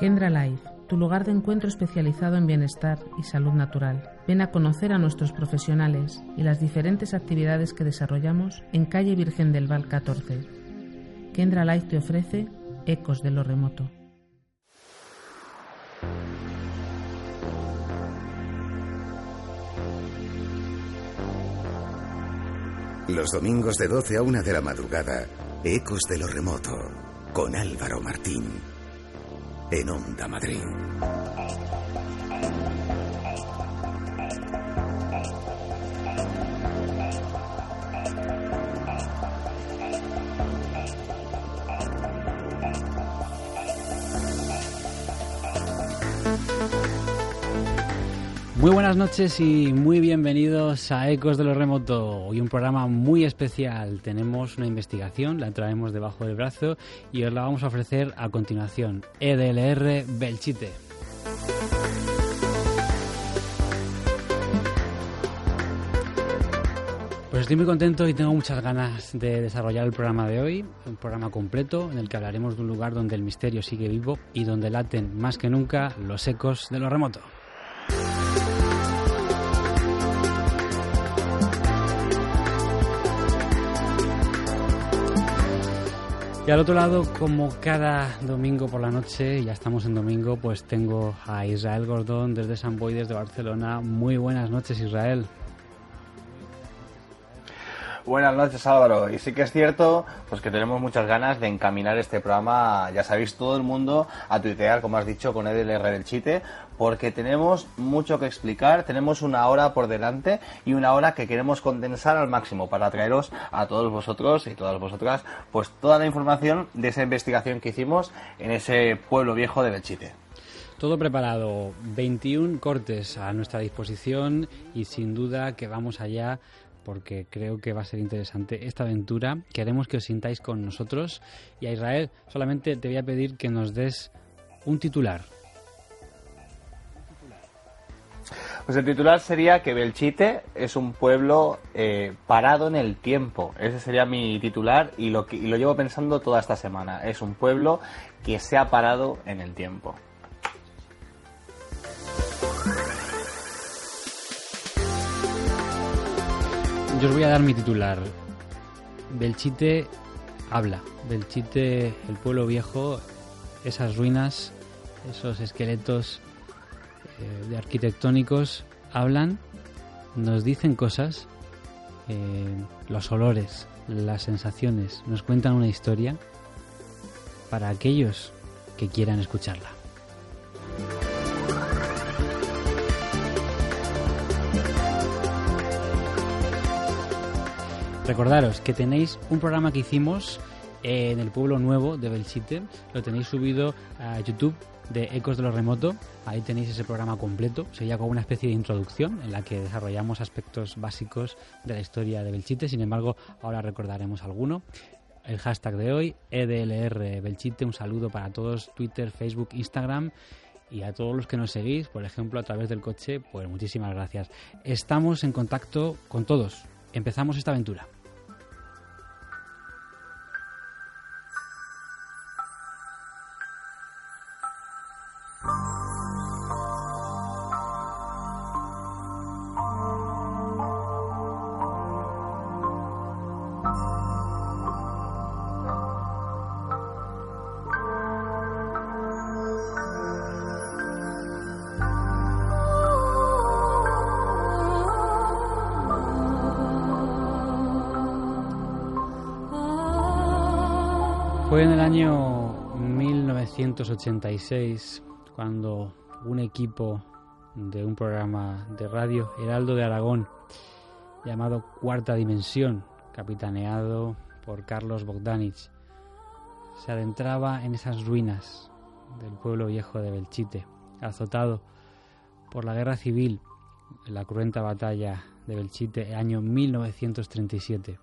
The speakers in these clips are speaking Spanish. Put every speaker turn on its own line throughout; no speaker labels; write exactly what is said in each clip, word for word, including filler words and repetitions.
Kendra Life, tu lugar de encuentro especializado en bienestar y salud natural. Ven a conocer a nuestros profesionales y las diferentes actividades que desarrollamos en calle Virgen del Val catorce. Kendra Life te ofrece Ecos de lo Remoto.
Los domingos de doce a una de la madrugada, Ecos de lo Remoto, con Álvaro Martín, en Onda Madrid.
Muy buenas noches y muy bienvenidos a Ecos de lo Remoto. Hoy un programa muy especial. Tenemos una investigación, la traemos debajo del brazo y os la vamos a ofrecer a continuación. E D L R Belchite. Pues estoy muy contento y tengo muchas ganas de desarrollar el programa de hoy, un programa completo en el que hablaremos de un lugar donde el misterio sigue vivo y donde laten más que nunca los ecos de lo remoto. Y al otro lado, como cada domingo por la noche, ya estamos en domingo, pues tengo a Israel Gordón desde Sant Boi, desde Barcelona. Muy buenas noches, Israel.
Buenas noches, Álvaro. Y sí que es cierto pues que tenemos muchas ganas de encaminar este programa, ya sabéis, todo el mundo a tuitear, como has dicho, con E D L R Belchite, porque tenemos mucho que explicar, tenemos una hora por delante y una hora que queremos condensar al máximo para traeros a todos vosotros y todas vosotras pues toda la información de esa investigación que hicimos en ese pueblo viejo de Belchite.
Todo preparado, veintiún cortes a nuestra disposición y sin duda que vamos allá, porque creo que va a ser interesante esta aventura. Queremos que os sintáis con nosotros. Y a Israel, solamente te voy a pedir que nos des un titular.
Pues el titular sería que Belchite es un pueblo eh, parado en el tiempo. Ese sería mi titular y lo, que, y lo llevo pensando toda esta semana. Es un pueblo que se ha parado en el tiempo.
Yo os voy a dar mi titular. Belchite habla. Belchite, el pueblo viejo, esas ruinas, esos esqueletos eh, de arquitectónicos hablan, nos dicen cosas, eh, los olores, las sensaciones, nos cuentan una historia para aquellos que quieran escucharla. Recordaros que tenéis un programa que hicimos en el pueblo nuevo de Belchite, lo tenéis subido a YouTube de Ecos de lo Remoto, ahí tenéis ese programa completo, sería como una especie de introducción en la que desarrollamos aspectos básicos de la historia de Belchite, sin embargo ahora recordaremos alguno. El hashtag de hoy, E D L R Belchite, un saludo para todos, Twitter, Facebook, Instagram y a todos los que nos seguís, por ejemplo a través del coche, pues muchísimas gracias. Estamos en contacto con todos, empezamos esta aventura. Fue en el año mil novecientos ochenta y seis cuando un equipo de un programa de radio, Heraldo de Aragón, llamado Cuarta Dimensión, capitaneado por Carlos Bogdanich, se adentraba en esas ruinas del pueblo viejo de Belchite, azotado por la guerra civil, en la cruenta batalla de Belchite, año mil novecientos treinta y siete.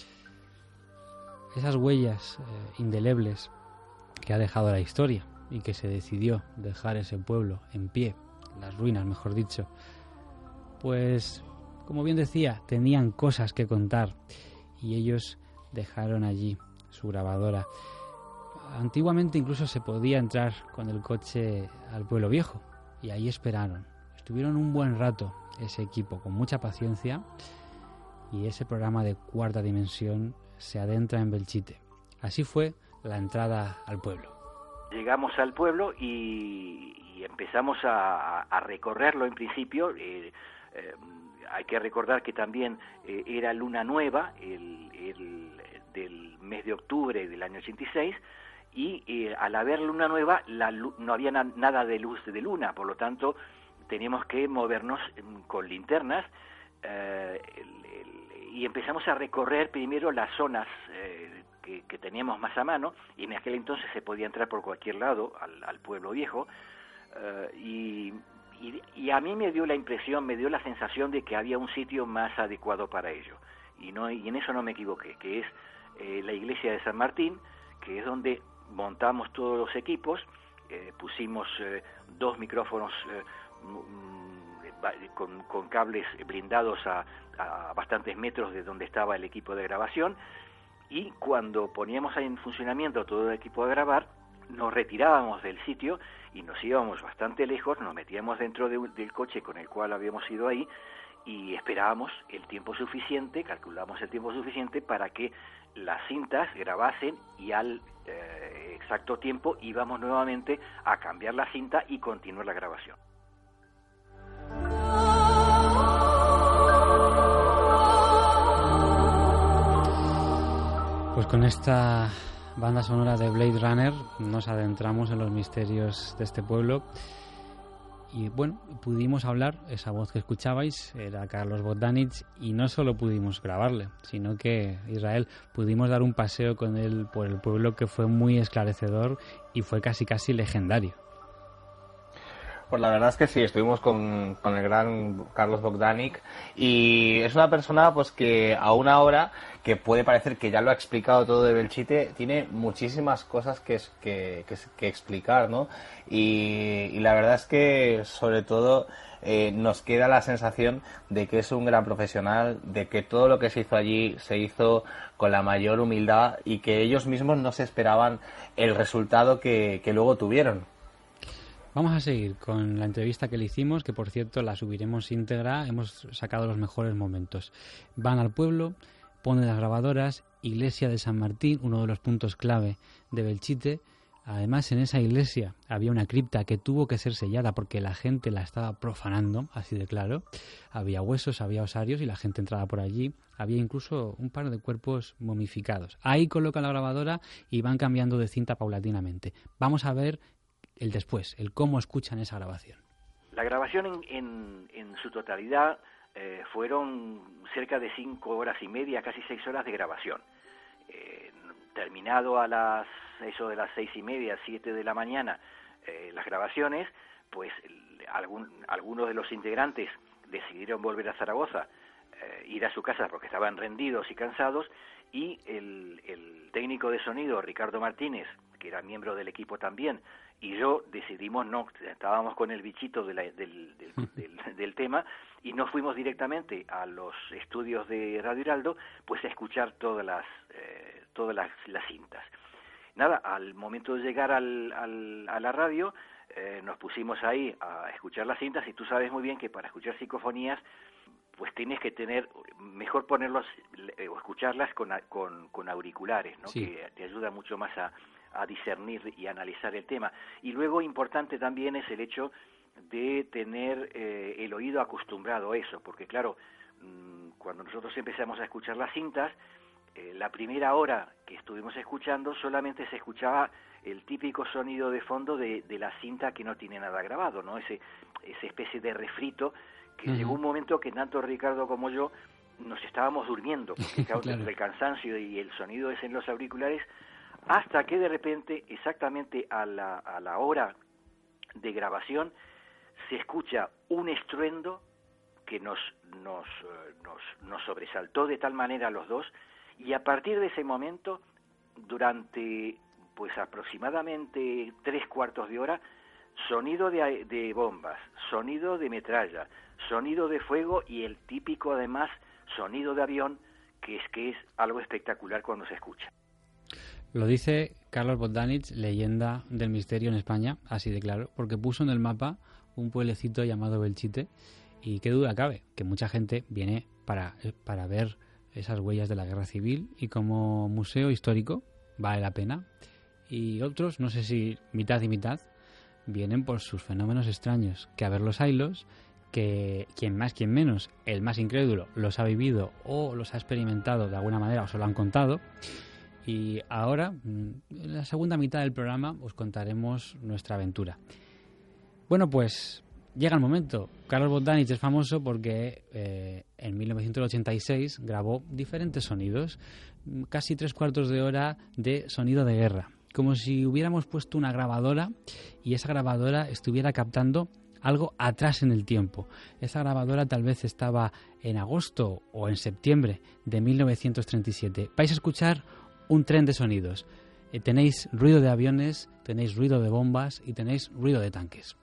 Esas huellas eh, indelebles que ha dejado la historia y que se decidió dejar ese pueblo en pie, las ruinas mejor dicho, pues como bien decía, tenían cosas que contar y ellos dejaron allí su grabadora. antiguamente incluso se podía entrar con el coche al Pueblo Viejo y ahí esperaron. Estuvieron un buen rato ese equipo con mucha paciencia y ese programa de Cuarta Dimensión se adentra en Belchite. Así fue la entrada al pueblo.
Llegamos al pueblo y, y empezamos a, a recorrerlo en principio. Eh, eh, hay que recordar que también eh, era luna nueva el, el, del mes de octubre del año ochenta y seis y eh, al haber luna nueva la, no había na, nada de luz de luna, por lo tanto teníamos que movernos con linternas eh, el, el, y empezamos a recorrer primero las zonas eh, que, que teníamos más a mano, y en aquel entonces se podía entrar por cualquier lado al, al Pueblo Viejo, eh, y, y, y a mí me dio la impresión, me dio la sensación de que había un sitio más adecuado para ello, y, no, y en eso no me equivoqué, que es eh, la iglesia de San Martín, que es donde montamos todos los equipos, eh, pusimos eh, dos micrófonos eh, Con, con cables blindados a, a bastantes metros de donde estaba el equipo de grabación, y cuando poníamos en funcionamiento todo el equipo de grabar, nos retirábamos del sitio y nos íbamos bastante lejos, nos metíamos dentro de, del coche con el cual habíamos ido ahí y esperábamos el tiempo suficiente, calculamos el tiempo suficiente para que las cintas grabasen, y al eh, exacto tiempo íbamos nuevamente a cambiar la cinta y continuar la grabación.
Pues con esta banda sonora de Blade Runner nos adentramos en los misterios de este pueblo y bueno, pudimos hablar, esa voz que escuchabais era Carlos Bogdanich, y no solo pudimos grabarle, sino que Israel pudimos dar un paseo con él por el pueblo que fue muy esclarecedor y fue casi casi legendario.
Pues la verdad es que sí, estuvimos con, con el gran Carlos Bogdanich, y es una persona pues que a una hora que puede parecer que ya lo ha explicado todo de Belchite, tiene muchísimas cosas que, que, que, que explicar, ¿no? Y, y la verdad es que sobre todo eh, nos queda la sensación de que es un gran profesional, de que todo lo que se hizo allí se hizo con la mayor humildad y que ellos mismos no se esperaban el resultado que, que luego tuvieron.
Vamos a seguir con la entrevista que le hicimos, que por cierto la subiremos íntegra, hemos sacado los mejores momentos. Van al pueblo, ponen las grabadoras, iglesia de San Martín, uno de los puntos clave de Belchite. Además, en esa iglesia había una cripta que tuvo que ser sellada porque la gente la estaba profanando, así de claro. Había huesos, había osarios y la gente entraba por allí. Había incluso un par de cuerpos momificados. Ahí colocan la grabadora y van cambiando de cinta paulatinamente. Vamos a ver el después, el cómo escuchan esa grabación.
La grabación en, en, en su totalidad eh, fueron cerca de cinco horas y media, casi seis horas de grabación. Eh, terminado a las eso de las seis y media, siete de la mañana, eh, las grabaciones, pues algún, algunos de los integrantes decidieron volver a Zaragoza, eh, ir a su casa porque estaban rendidos y cansados, y el, el técnico de sonido, Ricardo Martínez, que era miembro del equipo también, y yo decidimos no, estábamos con el bichito de la, del, del, del, del tema, y nos fuimos directamente a los estudios de Radio Heraldo, pues a escuchar todas las eh, todas las, las cintas. Nada, al momento de llegar al, al, a la radio, eh, nos pusimos ahí a escuchar las cintas, y tú sabes muy bien que para escuchar psicofonías, pues tienes que tener, mejor ponerlos eh, o escucharlas con, con, con auriculares, ¿no? Sí. Que te ayuda mucho más a a discernir y analizar el tema. Y luego importante también es el hecho de tener eh, el oído acostumbrado a eso, porque claro, mmm, cuando nosotros empezamos a escuchar las cintas, eh, la primera hora que estuvimos escuchando solamente se escuchaba el típico sonido de fondo de, de la cinta que no tiene nada grabado, ¿no? Ese, esa especie de refrito que uh-huh. llegó un momento que tanto Ricardo como yo nos estábamos durmiendo, porque claro, claro. el cansancio y el sonido es en los auriculares, hasta que de repente, exactamente a la, a la hora de grabación, se escucha un estruendo que nos, nos, nos, nos sobresaltó de tal manera a los dos, y a partir de ese momento, durante pues aproximadamente tres cuartos de hora, sonido de, de bombas, sonido de metralla, sonido de fuego y el típico además sonido de avión, que es que es algo espectacular cuando se escucha.
Lo dice Carlos Bogdanich, leyenda del misterio en España, así de claro, porque puso en el mapa un pueblecito llamado Belchite, y qué duda cabe, que mucha gente viene para, para ver esas huellas de la guerra civil, y como museo histórico vale la pena. Y otros, no sé si mitad y mitad, vienen por sus fenómenos extraños, que a ver los haylos, que quien más, quien menos, el más incrédulo, los ha vivido o los ha experimentado de alguna manera o se lo han contado. Y ahora, en la segunda mitad del programa, os contaremos nuestra aventura. Bueno, pues llega el momento. Carlos Bogdanich es famoso porque eh, en mil novecientos ochenta y seis grabó diferentes sonidos, casi tres cuartos de hora de sonido de guerra, como si hubiéramos puesto una grabadora y esa grabadora estuviera captando algo atrás en el tiempo. Esa grabadora tal vez estaba en agosto o en septiembre de mil novecientos treinta y siete. Vais a escuchar un tren de sonidos. Eh, tenéis ruido de aviones, tenéis ruido de bombas y tenéis ruido de tanques.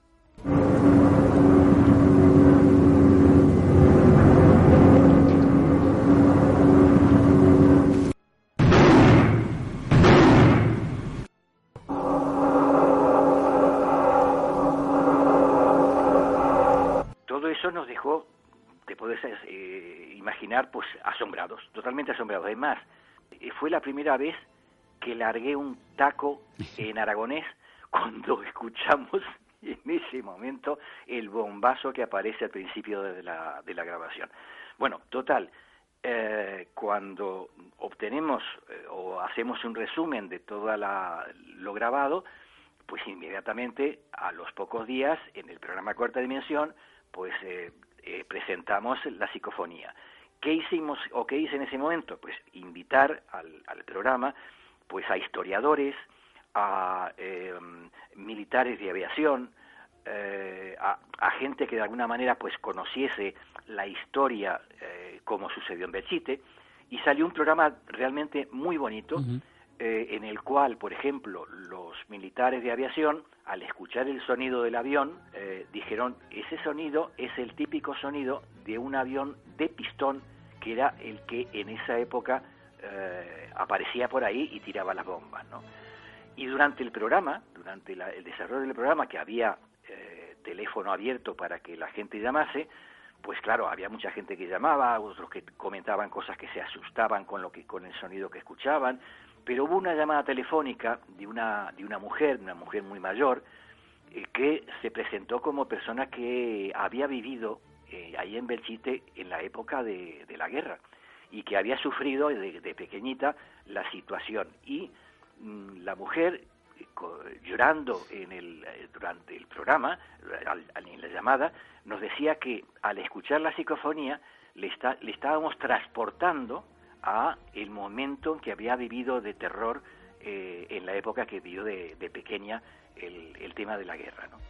Todo eso nos dejó, te puedes eh, imaginar, pues asombrados, totalmente asombrados. Además, fue la primera vez que largué un taco en aragonés cuando escuchamos en ese momento el bombazo que aparece al principio de la, de la grabación. Bueno, total, eh, cuando obtenemos eh, o hacemos un resumen de todo lo grabado, pues inmediatamente, a los pocos días, en el programa Cuarta Dimensión, pues eh, eh, presentamos la psicofonía. ¿Qué hicimos o qué hice en ese momento? Pues invitar al, al programa pues a historiadores, a eh, militares de aviación, eh, a, a gente que de alguna manera pues conociese la historia eh, como sucedió en Belchite, y salió un programa realmente muy bonito, uh-huh. eh, en el cual, por ejemplo, los militares de aviación, al escuchar el sonido del avión, eh, dijeron, ese sonido es el típico sonido de un avión de pistón, que era el que en esa época eh, aparecía por ahí y tiraba las bombas, ¿no? Y durante el programa, durante la, el desarrollo del programa, que había eh, teléfono abierto para que la gente llamase, pues claro, había mucha gente que llamaba, otros que comentaban cosas que se asustaban con lo que con el sonido que escuchaban, pero hubo una llamada telefónica de una de una mujer, una mujer muy mayor, eh, que se presentó como persona que había vivido eh, ahí en Belchite en la época de, de la guerra y que había sufrido de, de pequeñita la situación, y mmm, la mujer eh, co, llorando en el eh, durante el programa, al, al, en la llamada, nos decía que al escuchar la psicofonía le, está, le estábamos transportando a el momento en que había vivido de terror eh, en la época que vivió de, de pequeña el, el tema de la guerra, ¿no?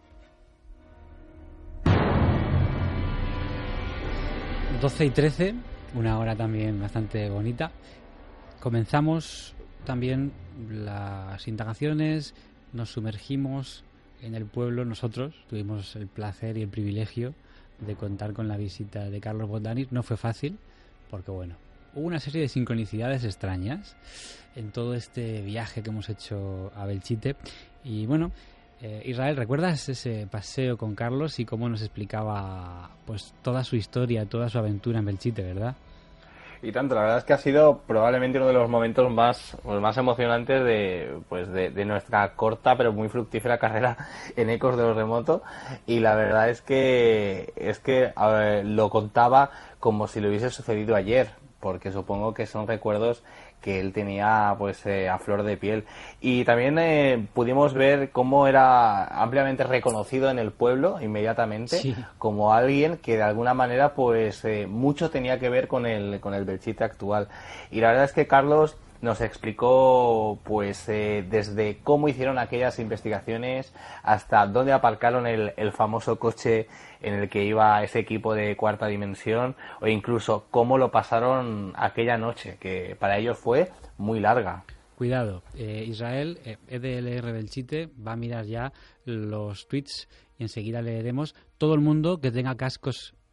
doce y trece, una hora también bastante bonita. Comenzamos también las indagaciones, nos sumergimos en el pueblo. Nosotros tuvimos el placer y el privilegio de contar con la visita de Carlos Bogdanich. No fue fácil, porque bueno, hubo una serie de sincronicidades extrañas en todo este viaje que hemos hecho a Belchite. Y bueno, eh, Israel, ¿recuerdas ese paseo con Carlos y cómo nos explicaba pues toda su historia, toda su aventura en Belchite, verdad?
Y tanto, la verdad es que ha sido probablemente uno de los momentos más, pues, más emocionantes de, pues, de, de nuestra corta pero muy fructífera carrera en Ecos de lo Remoto. Y la verdad es que es que ver, lo contaba como si le hubiese sucedido ayer, porque supongo que son recuerdos que él tenía pues eh, a flor de piel. Y también eh, pudimos ver cómo era ampliamente reconocido en el pueblo inmediatamente, sí, como alguien que de alguna manera pues eh, mucho tenía que ver con el con el Belchite actual. Y la verdad es que Carlos nos explicó pues eh, desde cómo hicieron aquellas investigaciones hasta dónde aparcaron el, el famoso coche en el que iba ese equipo de Cuarta Dimensión, o incluso cómo lo pasaron aquella noche, que para ellos fue muy larga.
Cuidado, eh, Israel, eh, E D L R Belchite va a mirar ya los tweets y enseguida leeremos. Todo el mundo que tenga cascos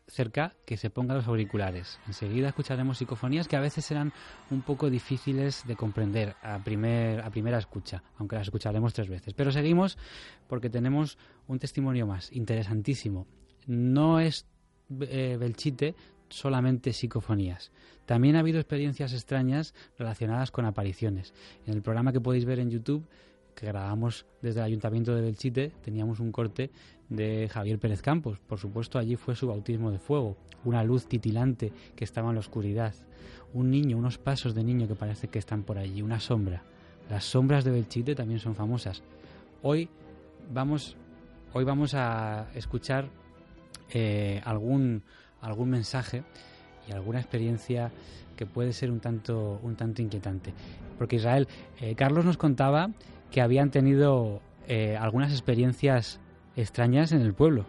cerca, que se ponga los auriculares. Enseguida escucharemos psicofonías que a veces serán un poco difíciles de comprender a, primer, a primera escucha, aunque las escucharemos tres veces. Pero seguimos porque tenemos un testimonio más, interesantísimo. No es eh, Belchite solamente psicofonías. También ha habido experiencias extrañas relacionadas con apariciones. En el programa que podéis ver en YouTube, que grabamos desde el Ayuntamiento de Belchite, teníamos un corte de Javier Pérez Campos. Por supuesto, allí fue su bautismo de fuego, una luz titilante que estaba en la oscuridad, un niño, unos pasos de niño que parece que están por allí, una sombra. Las sombras de Belchite también son famosas. Hoy vamos, hoy vamos a escuchar eh, algún, algún mensaje y alguna experiencia que puede ser un tanto, un tanto inquietante. Porque Israel, eh, Carlos nos contaba que habían tenido eh, algunas experiencias extrañas en el pueblo.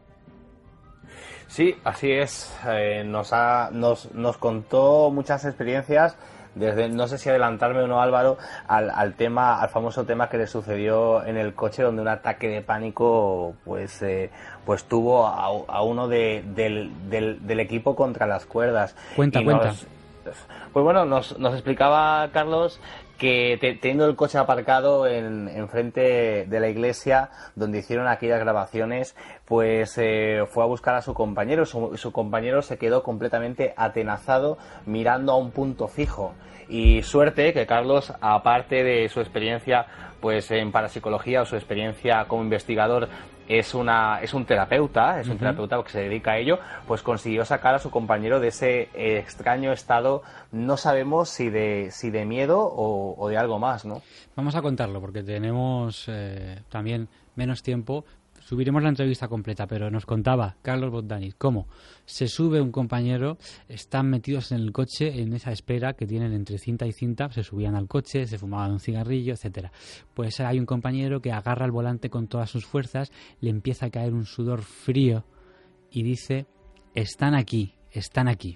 Sí, así es. Eh, nos, ha, nos, nos contó muchas experiencias, desde, no sé si adelantarme o no, Álvaro, al, al tema, al famoso tema que le sucedió en el coche, donde un ataque de pánico pues eh, pues tuvo a, a uno de, del, del, del equipo contra las cuerdas.
Cuenta,
y
cuenta.
Nos, pues bueno, nos, nos explicaba Carlos que te, teniendo el coche aparcado en, en frente de la iglesia donde hicieron aquellas grabaciones, pues eh, fue a buscar a su compañero. Su, su compañero se quedó completamente atenazado mirando a un punto fijo. Y suerte que Carlos, aparte de su experiencia pues en parapsicología o su experiencia como investigador, es una es un terapeuta, es un uh-huh. terapeuta que se dedica a ello, pues consiguió sacar a su compañero de ese eh, extraño estado, no sabemos si de si de miedo o, o de algo más, ¿no?
Vamos a contarlo porque tenemos eh, también menos tiempo. Subiremos la entrevista completa, pero nos contaba Carlos Bogdanis cómo se sube un compañero, están metidos en el coche en esa espera que tienen entre cinta y cinta, se subían al coche, se fumaban un cigarrillo, etcétera. Pues hay un compañero que agarra el volante con todas sus fuerzas, le empieza a caer un sudor frío y dice: están aquí, están aquí.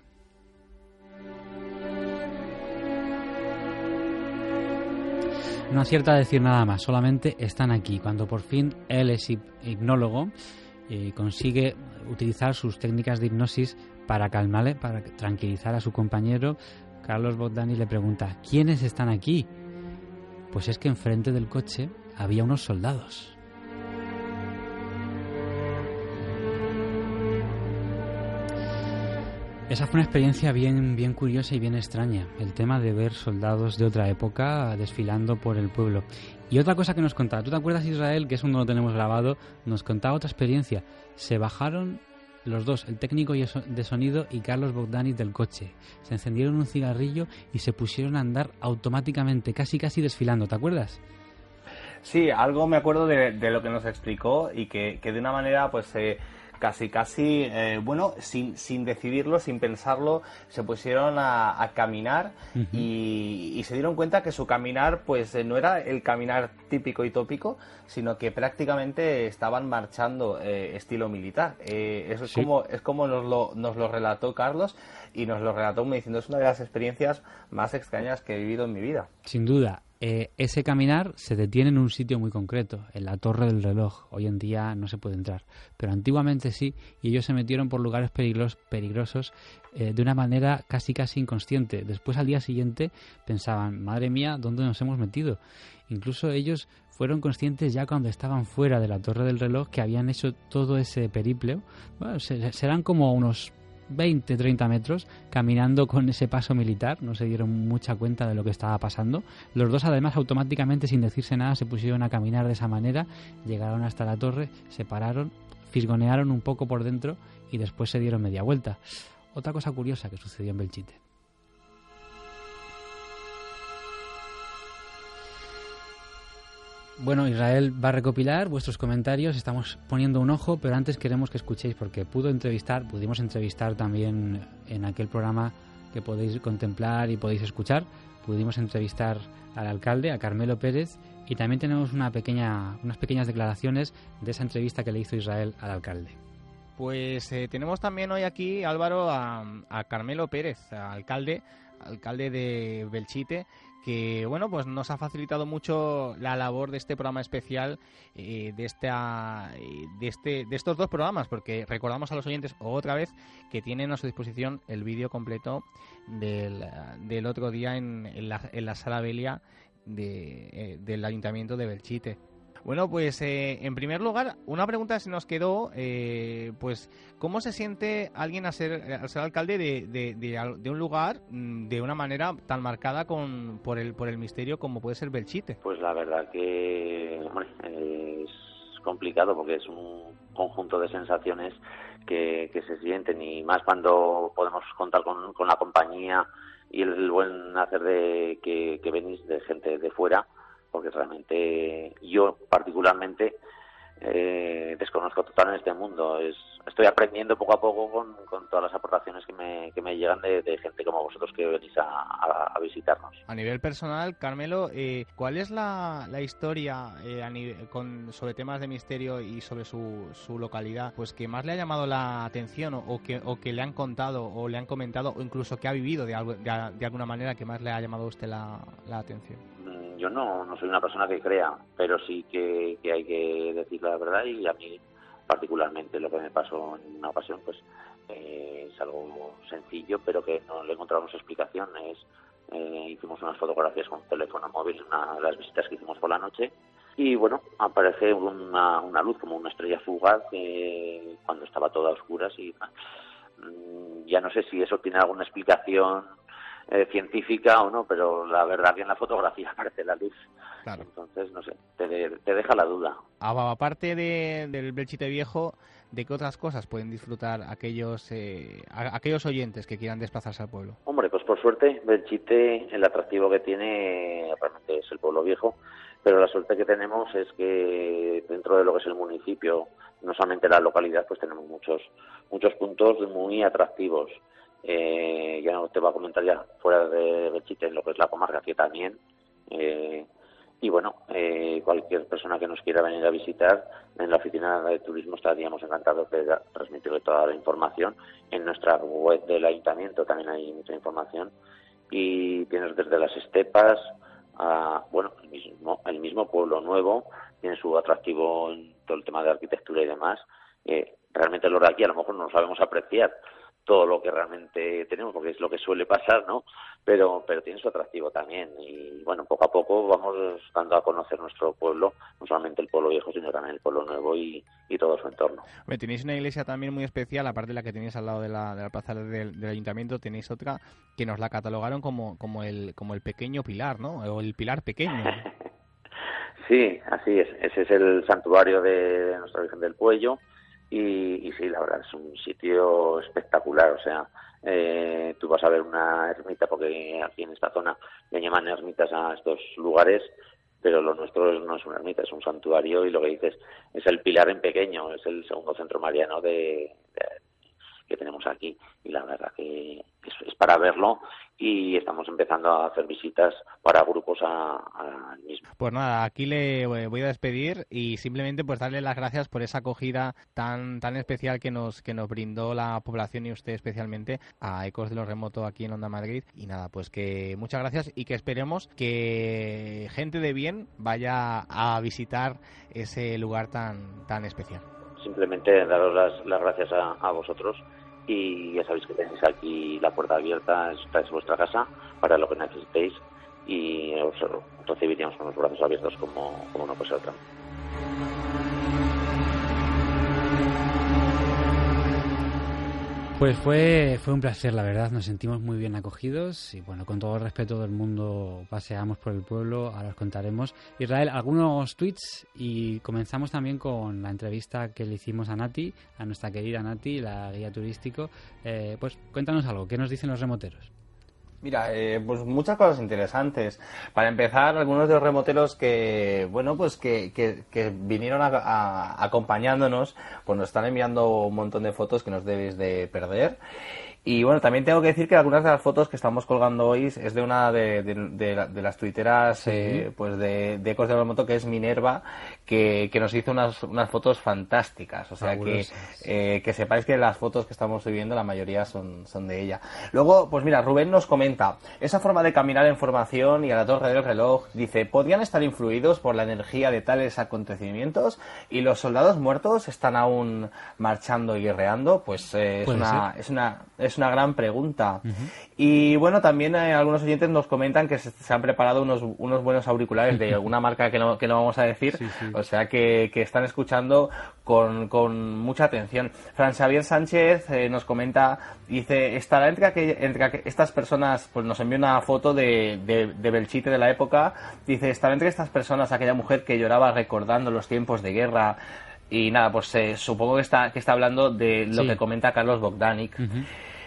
No acierta a decir nada más, solamente están aquí. Cuando por fin él es hipnólogo y consigue utilizar sus técnicas de hipnosis para calmarle, para tranquilizar a su compañero, Carlos Bogdanis le pregunta: ¿quiénes están aquí? Pues es que enfrente del coche había unos soldados. Esa fue una experiencia bien, bien curiosa y bien extraña, el tema de ver soldados de otra época desfilando por el pueblo. Y otra cosa que nos contaba, ¿tú te acuerdas, Israel, que eso no lo tenemos grabado? Nos contaba otra experiencia. Se bajaron los dos, el técnico de sonido y Carlos Bogdanis, del coche. Se encendieron un cigarrillo y se pusieron a andar automáticamente, casi casi desfilando, ¿te acuerdas?
Sí, algo me acuerdo de, de lo que nos explicó y que, que de una manera pues eh, casi casi, eh, bueno, sin, sin decidirlo, sin pensarlo, se pusieron a, a caminar uh-huh. y, y se dieron cuenta que su caminar pues eh, no era el caminar típico y tópico, sino que prácticamente estaban marchando eh, estilo militar. Eh, eso es sí. como es como nos lo, nos lo relató Carlos, y nos lo relató me diciendo: es una de las experiencias más extrañas que he vivido en mi vida.
Sin duda. Eh, ese caminar se detiene en un sitio muy concreto, en la Torre del Reloj. Hoy en día no se puede entrar, pero antiguamente sí, y ellos se metieron por lugares peligros, peligrosos eh, de una manera casi casi inconsciente. Después, al día siguiente, pensaban: madre mía, ¿dónde nos hemos metido? Incluso ellos fueron conscientes ya cuando estaban fuera de la Torre del Reloj que habían hecho todo ese periplo. Bueno, serán como unos veinte, treinta metros caminando con ese paso militar. No se dieron mucha cuenta de lo que estaba pasando. Los dos, además, automáticamente, sin decirse nada, se pusieron a caminar de esa manera, llegaron hasta la torre, se pararon, fisgonearon un poco por dentro y después se dieron media vuelta. Otra cosa curiosa que sucedió en Belchite. Bueno, Israel va a recopilar vuestros comentarios, estamos poniendo un ojo, pero antes queremos que escuchéis, porque pudo entrevistar, pudimos entrevistar también en aquel programa que podéis contemplar y podéis escuchar, pudimos entrevistar al alcalde, a Carmelo Pérez, y también tenemos una pequeña, unas pequeñas declaraciones de esa entrevista que le hizo Israel al alcalde.
Pues eh, tenemos también hoy aquí, Álvaro, a, a Carmelo Pérez, a alcalde, alcalde de Belchite, que bueno, pues nos ha facilitado mucho la labor de este programa especial, eh, de esta de este de estos dos programas, porque recordamos a los oyentes otra vez que tienen a su disposición el vídeo completo del, del otro día en, en, la, en la sala Belia de, eh, del Ayuntamiento de Belchite. Bueno, pues eh, en primer lugar, una pregunta se nos quedó, eh, pues, ¿cómo se siente alguien a ser, a ser alcalde de, de, de, de un lugar de una manera tan marcada con, por, el, por el misterio como puede ser Belchite?
Pues la verdad que, hombre, es complicado porque es un conjunto de sensaciones que, que se sienten, y más cuando podemos contar con, con la compañía y el, el buen hacer de que, que venís de gente de fuera, porque realmente yo particularmente eh, desconozco totalmente este mundo. Es, estoy aprendiendo poco a poco con, con todas las aportaciones que me, que me llegan de, de gente como vosotros que venís a, a, a visitarnos.
A nivel personal, Carmelo, eh, ¿cuál es la, la historia eh, a nivel, con, sobre temas de misterio y sobre su, su localidad, pues que más le ha llamado la atención, o, o, que, o que le han contado o le han comentado, o incluso que ha vivido de, algo, de, de alguna manera que más le ha llamado a usted la, la atención?
Yo no, no soy una persona que crea, pero sí que, que hay que decir la verdad, y a mí particularmente lo que me pasó en una ocasión pues eh, es algo sencillo, pero que no le encontramos explicación. Es, eh, hicimos unas fotografías con teléfono móvil, una de las visitas que hicimos por la noche, y bueno, aparece una, una luz como una estrella fugaz eh, cuando estaba toda a oscuras, y mm, ya no sé si eso tiene alguna explicación Eh, científica o no, pero la verdad que en la fotografía aparece la luz. Claro. Entonces, no sé, te, de, te deja la duda.
Aparte de, del Belchite Viejo, ¿de qué otras cosas pueden disfrutar aquellos eh, a, aquellos oyentes que quieran desplazarse al pueblo?
Hombre, pues por suerte, Belchite, el atractivo que tiene realmente es el pueblo viejo, pero la suerte que tenemos es que dentro de lo que es el municipio, no solamente la localidad, pues tenemos muchos muchos puntos muy atractivos. Eh, ya no te voy a comentar ya fuera de Belchite, lo que es la comarca, que también, eh, y bueno, eh, cualquier persona que nos quiera venir a visitar, en la oficina de turismo estaríamos encantados de transmitirle toda la información. En nuestra web del ayuntamiento también hay mucha información, y tienes desde las estepas a, bueno, el mismo, el mismo Pueblo Nuevo, tiene su atractivo en todo el tema de arquitectura y demás. Eh, realmente lo de aquí a lo mejor no lo sabemos apreciar todo lo que realmente tenemos, porque es lo que suele pasar, ¿no? Pero pero tiene su atractivo también, y bueno, poco a poco vamos dando a conocer nuestro pueblo, no solamente el pueblo viejo, sino también el pueblo nuevo y, y todo su entorno.
Bueno, tenéis una iglesia también muy especial, aparte de la que tenéis al lado de la, de la plaza del, del ayuntamiento, tenéis otra que nos la catalogaron como como el como el pequeño pilar, ¿no? O el pilar pequeño.
Sí, así es. Ese es el santuario de Nuestra Virgen del Puello. Y, y sí, la verdad, es un sitio espectacular. O sea, eh, tú vas a ver una ermita, porque aquí en esta zona le llaman ermitas a estos lugares, pero lo nuestro no es una ermita, es un santuario, y lo que dices es el pilar en pequeño, es el segundo centro mariano de, de que tenemos aquí, y la verdad que es, es para verlo, y estamos empezando a hacer visitas para grupos al mismo.
Pues nada, aquí le voy a despedir y simplemente pues darle las gracias por esa acogida tan tan especial que nos que nos brindó la población, y usted especialmente, a Ecos de lo Remoto aquí en Onda Madrid. Y nada, pues que muchas gracias, y que esperemos que gente de bien vaya a visitar ese lugar tan tan especial.
Simplemente daros las, las gracias a, a vosotros, y ya sabéis que tenéis aquí la puerta abierta, esta es vuestra casa, para lo que necesitéis, y os recibiríamos con los brazos abiertos como, como no puede ser otra.
Pues fue fue un placer, la verdad, nos sentimos muy bien acogidos, y bueno, con todo el respeto del mundo paseamos por el pueblo, ahora os contaremos. Israel, algunos tweets, y comenzamos también con la entrevista que le hicimos a Nati, a nuestra querida Nati, la guía turístico. Eh, pues cuéntanos algo, ¿qué nos dicen los remoteros?
Mira, eh, pues muchas cosas interesantes. Para empezar, algunos de los remoteros que, bueno, pues que, que, que vinieron a, a, acompañándonos, pues nos están enviando un montón de fotos que nos debéis de perder. Y bueno, también tengo que decir que algunas de las fotos que estamos colgando hoy es de una de, de, de, de las tuiteras sí. eh, pues de, de Ecos de la Remoto, que es Minerva, que, que nos hizo unas, unas fotos fantásticas. O sea Fabulosas. que eh, que sepáis que las fotos que estamos subiendo, la mayoría son, son de ella. Luego, pues mira, Rubén nos comenta, esa forma de caminar en formación y a la torre del reloj, dice, ¿podrían estar influidos por la energía de tales acontecimientos? ¿Y los soldados muertos están aún marchando y guerreando? Pues eh, es, una, es una... Es una gran pregunta. Uh-huh. Y bueno, también eh, algunos oyentes nos comentan que se, se han preparado unos, unos buenos auriculares de alguna marca que no, que no vamos a decir, sí, sí. O sea que, que están escuchando con, con mucha atención. Fran Xavier Sánchez eh, nos comenta, dice, estará entre, aquel, entre estas personas, pues nos envió una foto de, de, de Belchite de la época, dice, estará entre estas personas aquella mujer que lloraba recordando los tiempos de guerra. Y nada, pues eh, supongo que está que está hablando de lo sí. que comenta Carlos Bogdanik. Uh-huh.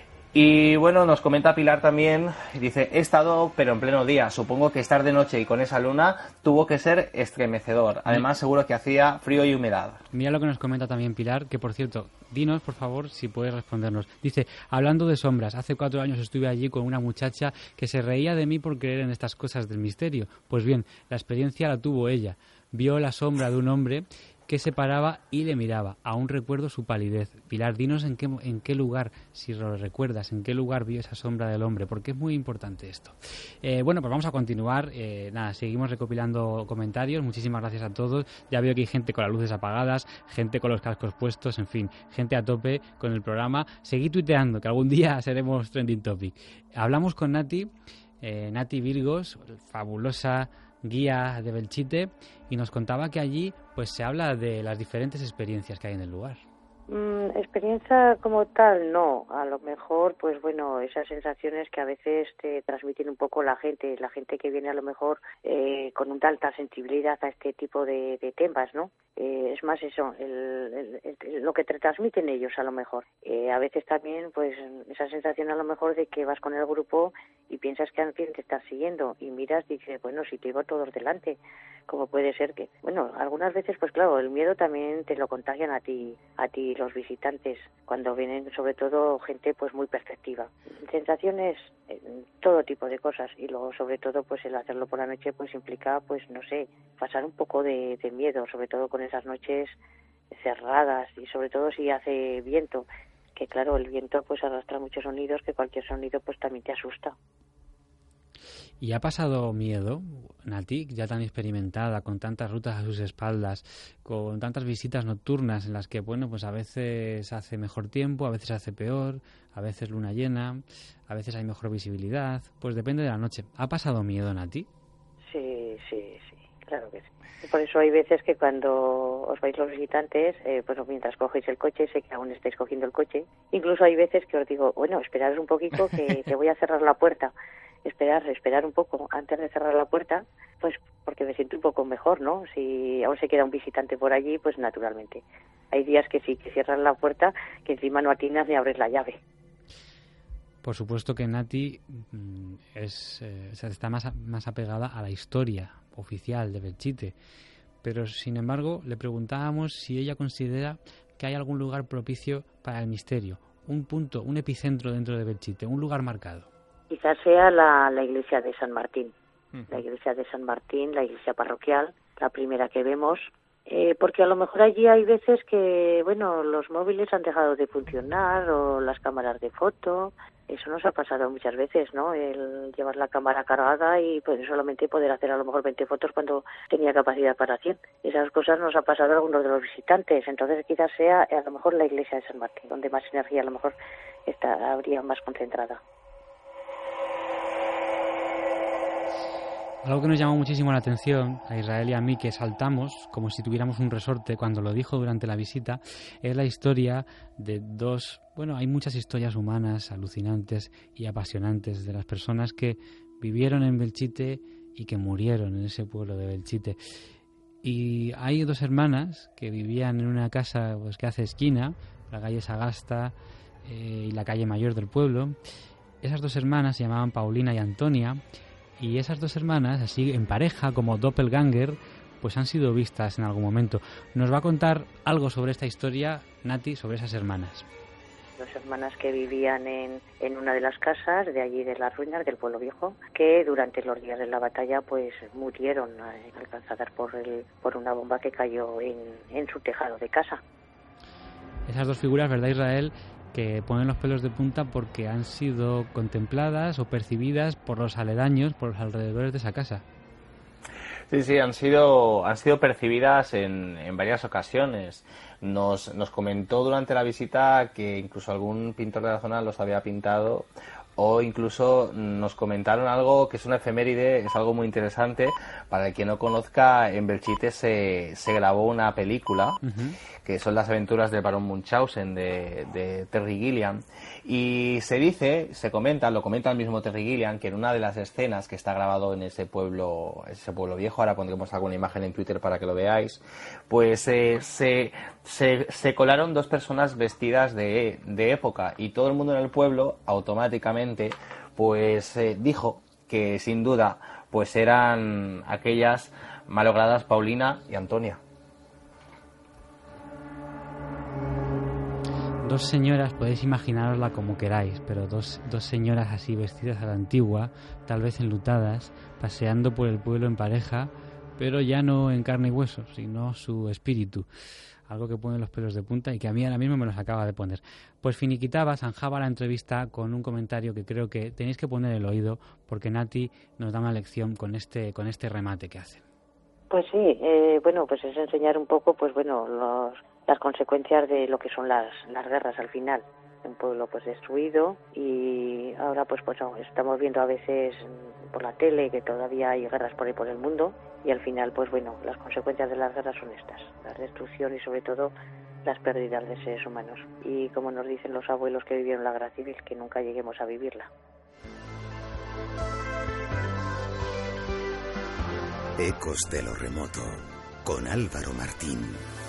Y bueno, nos comenta Pilar también, dice, he estado pero en pleno día, supongo que estar de noche y con esa luna tuvo que ser estremecedor. Además seguro que hacía frío y humedad.
Mira lo que nos comenta también Pilar, que por cierto, dinos por favor si puedes respondernos. Dice, hablando de sombras, hace cuatro años estuve allí con una muchacha que se reía de mí por creer en estas cosas del misterio. Pues bien, la experiencia la tuvo ella. Vio la sombra de un hombre que se paraba y le miraba. Aún recuerdo su palidez. Pilar, dinos en qué, en qué lugar, si lo recuerdas, en qué lugar vio esa sombra del hombre, porque es muy importante esto. Eh, bueno, pues vamos a continuar. Eh, nada, seguimos recopilando comentarios. Muchísimas gracias a todos. Ya veo que hay gente con las luces apagadas, gente con los cascos puestos, en fin, gente a tope con el programa. Seguid tuiteando, que algún día seremos trending topic. Hablamos con Nati, eh, Nati Virgos, fabulosa guía de Belchite, y nos contaba que allí pues se habla de las diferentes experiencias que hay en el lugar.
Mm, experiencia como tal, no. A lo mejor, pues bueno, esas sensaciones que a veces te transmiten un poco la gente, la gente que viene a lo mejor eh, con una alta sensibilidad a este tipo de, de temas, ¿no? Eh, es más eso, el, el, el, lo que te transmiten ellos a lo mejor. Eh, a veces también, pues, esa sensación a lo mejor de que vas con el grupo y piensas que alguien te está siguiendo y miras y dices, bueno, si te iba todos delante, como puede ser que... Bueno, algunas veces, pues claro, el miedo también te lo contagian a ti, a ti los visitantes, cuando vienen sobre todo gente pues muy perceptiva. Sensaciones, eh, todo tipo de cosas, y luego sobre todo pues el hacerlo por la noche pues implica pues no sé, pasar un poco de, de miedo, sobre todo con esas noches cerradas y sobre todo si hace viento, que claro, el viento pues arrastra muchos sonidos, que cualquier sonido pues también te asusta.
¿Y ha pasado miedo, Nati, ya tan experimentada, con tantas rutas a sus espaldas, con tantas visitas nocturnas en las que, bueno, pues a veces hace mejor tiempo, a veces hace peor, a veces luna llena, a veces hay mejor visibilidad, pues depende de la noche. ¿Ha pasado miedo, Nati?
Sí, sí, sí, claro que sí. Por eso hay veces que cuando os vais los visitantes, eh, pues mientras cogéis el coche, sé que aún estáis cogiendo el coche, incluso hay veces que os digo, bueno, esperaros un poquito que te voy a cerrar la puerta. Esperar, esperar un poco antes de cerrar la puerta, pues porque me siento un poco mejor, ¿no? Si aún se queda un visitante por allí, pues naturalmente. Hay días que sí, que cierras la puerta, que encima no atinas ni abres la llave.
Por supuesto que Nati es, eh, está más, más apegada a la historia oficial de Belchite, pero sin embargo le preguntábamos si ella considera que hay algún lugar propicio para el misterio, un punto, un epicentro dentro de Belchite, un lugar marcado.
Quizás sea la, la iglesia de San Martín, uh-huh. la iglesia de San Martín, la iglesia parroquial, la primera que vemos, eh, porque a lo mejor allí hay veces que, bueno, los móviles han dejado de funcionar o las cámaras de foto, eso nos ha pasado muchas veces, ¿no? El llevar la cámara cargada y pues solamente poder hacer a lo mejor veinte fotos cuando tenía capacidad para cien. Esas cosas nos ha pasado a algunos de los visitantes, entonces quizás sea a lo mejor la iglesia de San Martín, donde más energía a lo mejor está, habría más concentrada.
Algo que nos llamó muchísimo la atención a Israel y a mí, que saltamos como si tuviéramos un resorte cuando lo dijo durante la visita, es la historia de dos... Bueno, hay muchas historias humanas alucinantes y apasionantes de las personas que vivieron en Belchite y que murieron en ese pueblo de Belchite. Y hay dos hermanas que vivían en una casa pues que hace esquina, la calle Sagasta eh, y la calle mayor del pueblo. Esas dos hermanas se llamaban Paulina y Antonia. Y esas dos hermanas, así en pareja, como doppelganger, pues han sido vistas en algún momento. Nos va a contar algo sobre esta historia, Nati, sobre esas hermanas.
dos hermanas que vivían en, en una de las casas de allí de las ruinas del pueblo viejo, que durante los días de la batalla pues murieron eh, alcanzadas por el, por una bomba que cayó en, en su tejado de casa.
Esas dos figuras, ¿verdad, Israel?, que ponen los pelos de punta porque han sido contempladas o percibidas por los aledaños, por los alrededores de esa casa.
Sí, sí, han sido, han sido percibidas en, en varias ocasiones. Nos, nos comentó durante la visita que incluso algún pintor de la zona los había pintado, o incluso nos comentaron algo que es una efeméride, es algo muy interesante. Para el que no conozca, en Belchite se, se grabó una película, uh-huh, que son las aventuras del barón Munchausen de, de Terry Gilliam, y se dice, se comenta, lo comenta el mismo Terry Gilliam, que en una de las escenas que está grabado en ese pueblo, ese pueblo viejo, ahora pondremos alguna imagen en Twitter para que lo veáis, pues eh, se, se, se colaron dos personas vestidas de, de época, y todo el mundo en el pueblo automáticamente pues eh, dijo que sin duda pues eran aquellas malogradas Paulina y Antonia.
Dos señoras, podéis imaginarosla como queráis, pero dos, dos señoras así vestidas a la antigua, tal vez enlutadas, paseando por el pueblo en pareja, pero ya no en carne y hueso, sino su espíritu. Algo que pone los pelos de punta y que a mí ahora mismo me los acaba de poner. Pues finiquitaba, zanjaba la entrevista con un comentario que creo que tenéis que poner el oído, porque Nati nos da una lección con este, con este remate que hace.
Pues sí, eh, bueno, pues es enseñar un poco, pues bueno, los, las consecuencias de lo que son las, las guerras al final. Un pueblo pues destruido, y ahora pues pues no, estamos viendo a veces por la tele que todavía hay guerras por ahí por el mundo, y al final pues bueno, las consecuencias de las guerras son estas, la destrucción y sobre todo las pérdidas de seres humanos, y como nos dicen los abuelos que vivieron la guerra civil, que nunca lleguemos a vivirla.
Ecos de lo remoto, con Álvaro Martín.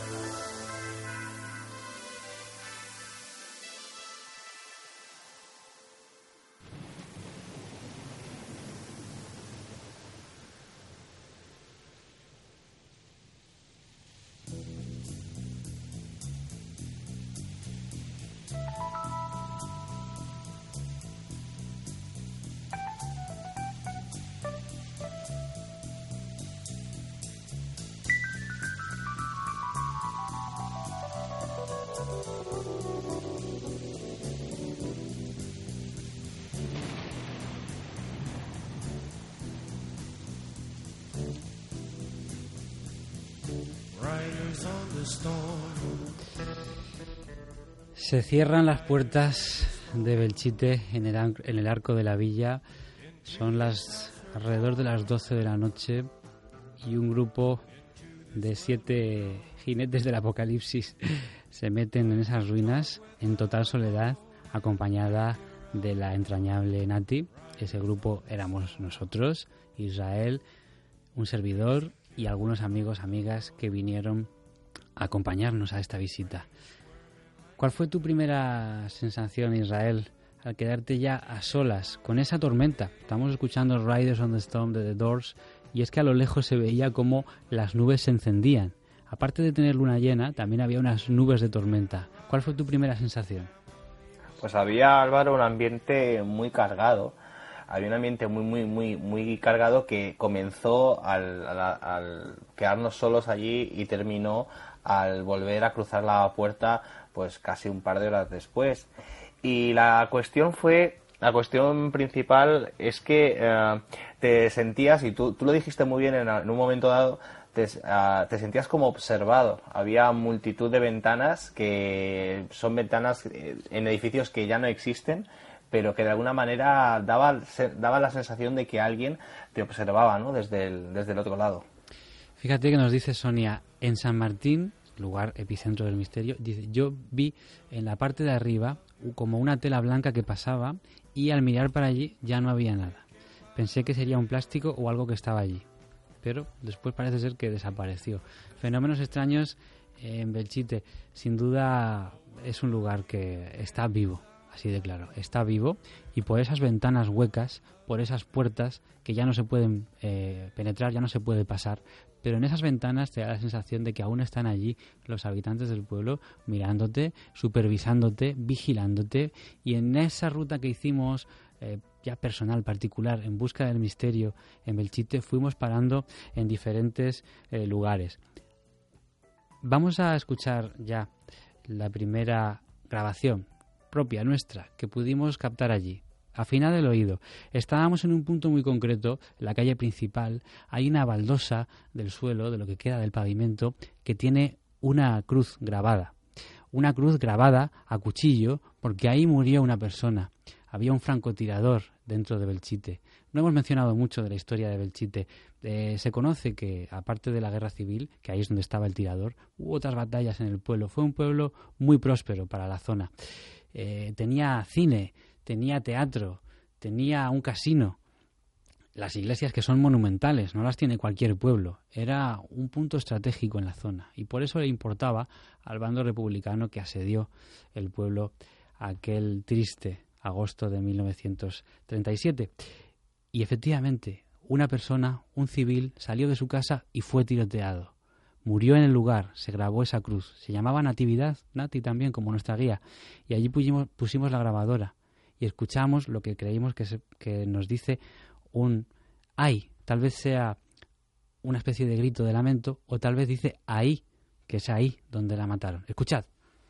Se cierran las puertas de Belchite en el, en el arco de la villa. Son las alrededor de las doce de la noche y un grupo de siete jinetes del apocalipsis se meten en esas ruinas en total soledad, acompañada de la entrañable Nati. Ese grupo éramos nosotros, Israel, un servidor y algunos amigos, amigas que vinieron a acompañarnos a esta visita. ¿Cuál fue tu primera sensación, Israel, al quedarte ya a solas con esa tormenta? Estamos escuchando Riders on the Storm de The Doors, y es que a lo lejos se veía como las nubes se encendían. Aparte de tener luna llena, también había unas nubes de tormenta. ¿Cuál fue tu primera sensación?
Pues había, Álvaro, un ambiente muy cargado. Había un ambiente muy, muy, muy, muy cargado que comenzó al, al, al quedarnos solos allí y terminó al volver a cruzar la puerta, pues casi un par de horas después. Y la cuestión fue, la cuestión principal es que eh, te sentías, y tú, tú lo dijiste muy bien en, en un momento dado, te, uh, te sentías como observado. Había multitud de ventanas que son ventanas en edificios que ya no existen, pero que de alguna manera daba, daba la sensación de que alguien te observaba, ¿no?, desde el, desde el otro lado.
Fíjate que nos dice Sonia, en San Martín, lugar epicentro del misterio, dice, yo vi en la parte de arriba como una tela blanca que pasaba, y al mirar para allí ya no había nada. Pensé que sería un plástico o algo que estaba allí, pero después parece ser que desapareció. Fenómenos extraños en Belchite. Sin duda es un lugar que está vivo. así de claro, está vivo, y por esas ventanas huecas, por esas puertas que ya no se pueden eh, penetrar, ya no se puede pasar, pero en esas ventanas te da la sensación de que aún están allí los habitantes del pueblo mirándote, supervisándote, vigilándote, y en esa ruta que hicimos eh, ya personal, particular, en busca del misterio en Belchite, fuimos parando en diferentes eh, lugares. Vamos a escuchar ya la primera grabación propia nuestra que pudimos captar allí. Afinad el oído. Estábamos en un punto muy concreto, en la calle principal. Hay una baldosa del suelo, de lo que queda del pavimento, que tiene una cruz grabada. Una cruz grabada a cuchillo, porque ahí murió una persona. Había un francotirador dentro de Belchite. No hemos mencionado mucho de la historia de Belchite. Eh, se conoce que, aparte de la guerra civil, que ahí es donde estaba el tirador, hubo otras batallas en el pueblo. Fue un pueblo muy próspero para la zona. Eh, tenía cine, tenía teatro, tenía un casino. Las iglesias, que son monumentales, no las tiene cualquier pueblo. Era un punto estratégico en la zona, y por eso le importaba al bando republicano que asedió el pueblo aquel triste agosto de mil novecientos treinta y siete. Y efectivamente, una persona, un civil, salió de su casa y fue tiroteado. Murió en el lugar, se grabó esa cruz. Se llamaba Natividad, Nati también, como nuestra guía. Y allí pusimos, pusimos la grabadora y escuchamos lo que creímos que, se, que nos dice un ay. Tal vez sea una especie de grito de lamento, o tal vez dice ahí, que es ahí donde la mataron. Escuchad.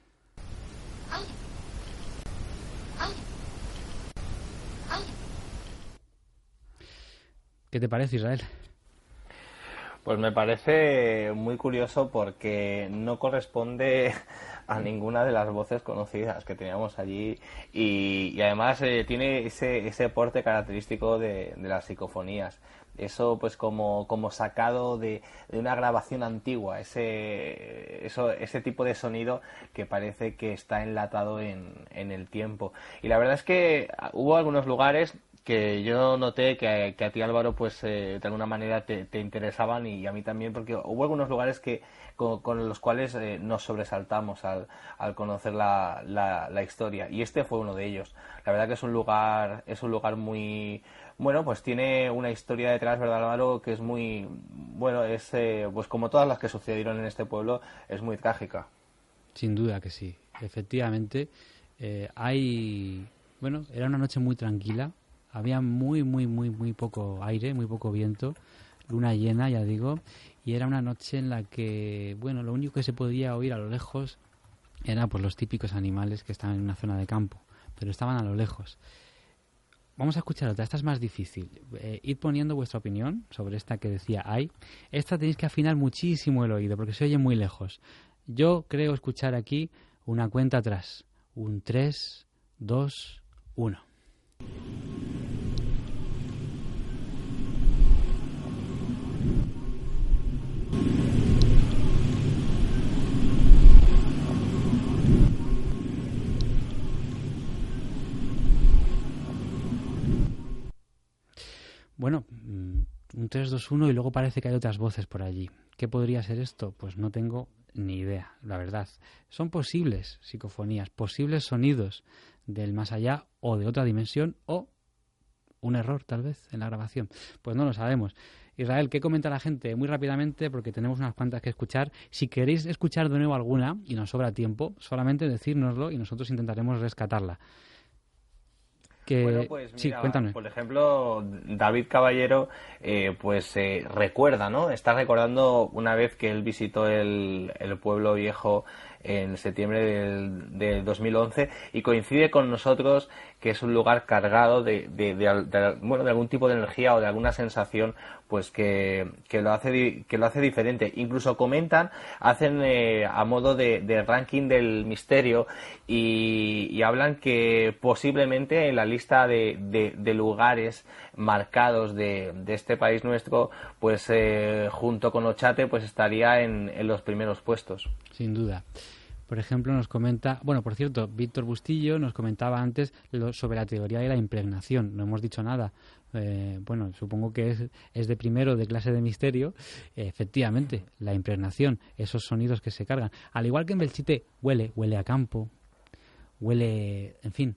¿Qué te parece, Israel?
Pues me parece muy curioso porque no corresponde a ninguna de las voces conocidas que teníamos allí, y, y además eh, tiene ese, ese porte característico de, de las psicofonías. Eso pues como, como sacado de, de una grabación antigua, ese, eso, ese tipo de sonido que parece que está enlatado en, en el tiempo. Y la verdad es que hubo algunos lugares que yo noté que, que a ti, Álvaro, pues eh, de alguna manera te, te interesaban, y a mí también, porque hubo algunos lugares que con, con los cuales eh, nos sobresaltamos al, al conocer la, la, la historia, y este fue uno de ellos. La verdad que es un lugar es un lugar muy bueno, pues tiene una historia detrás, ¿verdad, Álvaro? Que es muy bueno, es eh, pues como todas las que sucedieron en este pueblo, es muy trágica.
Sin duda que sí, efectivamente. Eh, hay bueno, era una noche muy tranquila. Había muy, muy, muy, muy poco aire, muy poco viento, luna llena, ya digo, y era una noche en la que, bueno, lo único que se podía oír a lo lejos eran pues los típicos animales que estaban en una zona de campo, pero estaban a lo lejos. Vamos a escuchar otra, esta es más difícil. Eh, id poniendo vuestra opinión sobre esta que decía ay. Esta tenéis que afinar muchísimo el oído porque se oye muy lejos. Yo creo escuchar aquí una cuenta atrás. Un tres, dos, uno. Bueno, un tres, dos, uno y luego parece que hay otras voces por allí. ¿Qué podría ser esto? Pues no tengo ni idea, la verdad. Son posibles psicofonías, posibles sonidos del más allá o de otra dimensión, o un error tal vez en la grabación. Pues no lo sabemos. Israel, ¿qué comenta la gente? Muy rápidamente, porque tenemos unas cuantas que escuchar. Si queréis escuchar de nuevo alguna y nos sobra tiempo, solamente decírnoslo y nosotros intentaremos rescatarla. Que... Bueno, pues mira, sí, cuéntame.
Por ejemplo, David Caballero eh, pues eh, recuerda, ¿no? Está recordando una vez que él visitó el, el pueblo viejo en septiembre del, del dos mil once, y coincide con nosotros que es un lugar cargado de, de, de, de, bueno, de algún tipo de energía o de alguna sensación pues que, que lo hace que lo hace diferente. Incluso comentan, hacen eh, a modo de, de ranking del misterio, y, y hablan que posiblemente en la lista de, de, de lugares marcados de, de este país nuestro, pues eh, junto con Ochate pues estaría en, en los primeros puestos.
Sin duda. Por ejemplo, nos comenta, bueno, por cierto, Víctor Bustillo nos comentaba antes lo, sobre la teoría de la impregnación. No hemos dicho nada. Eh, bueno, supongo que es, es de primero de clase de misterio. Eh, efectivamente, la impregnación, esos sonidos que se cargan. Al igual que en Belchite huele, huele a campo, huele, en fin,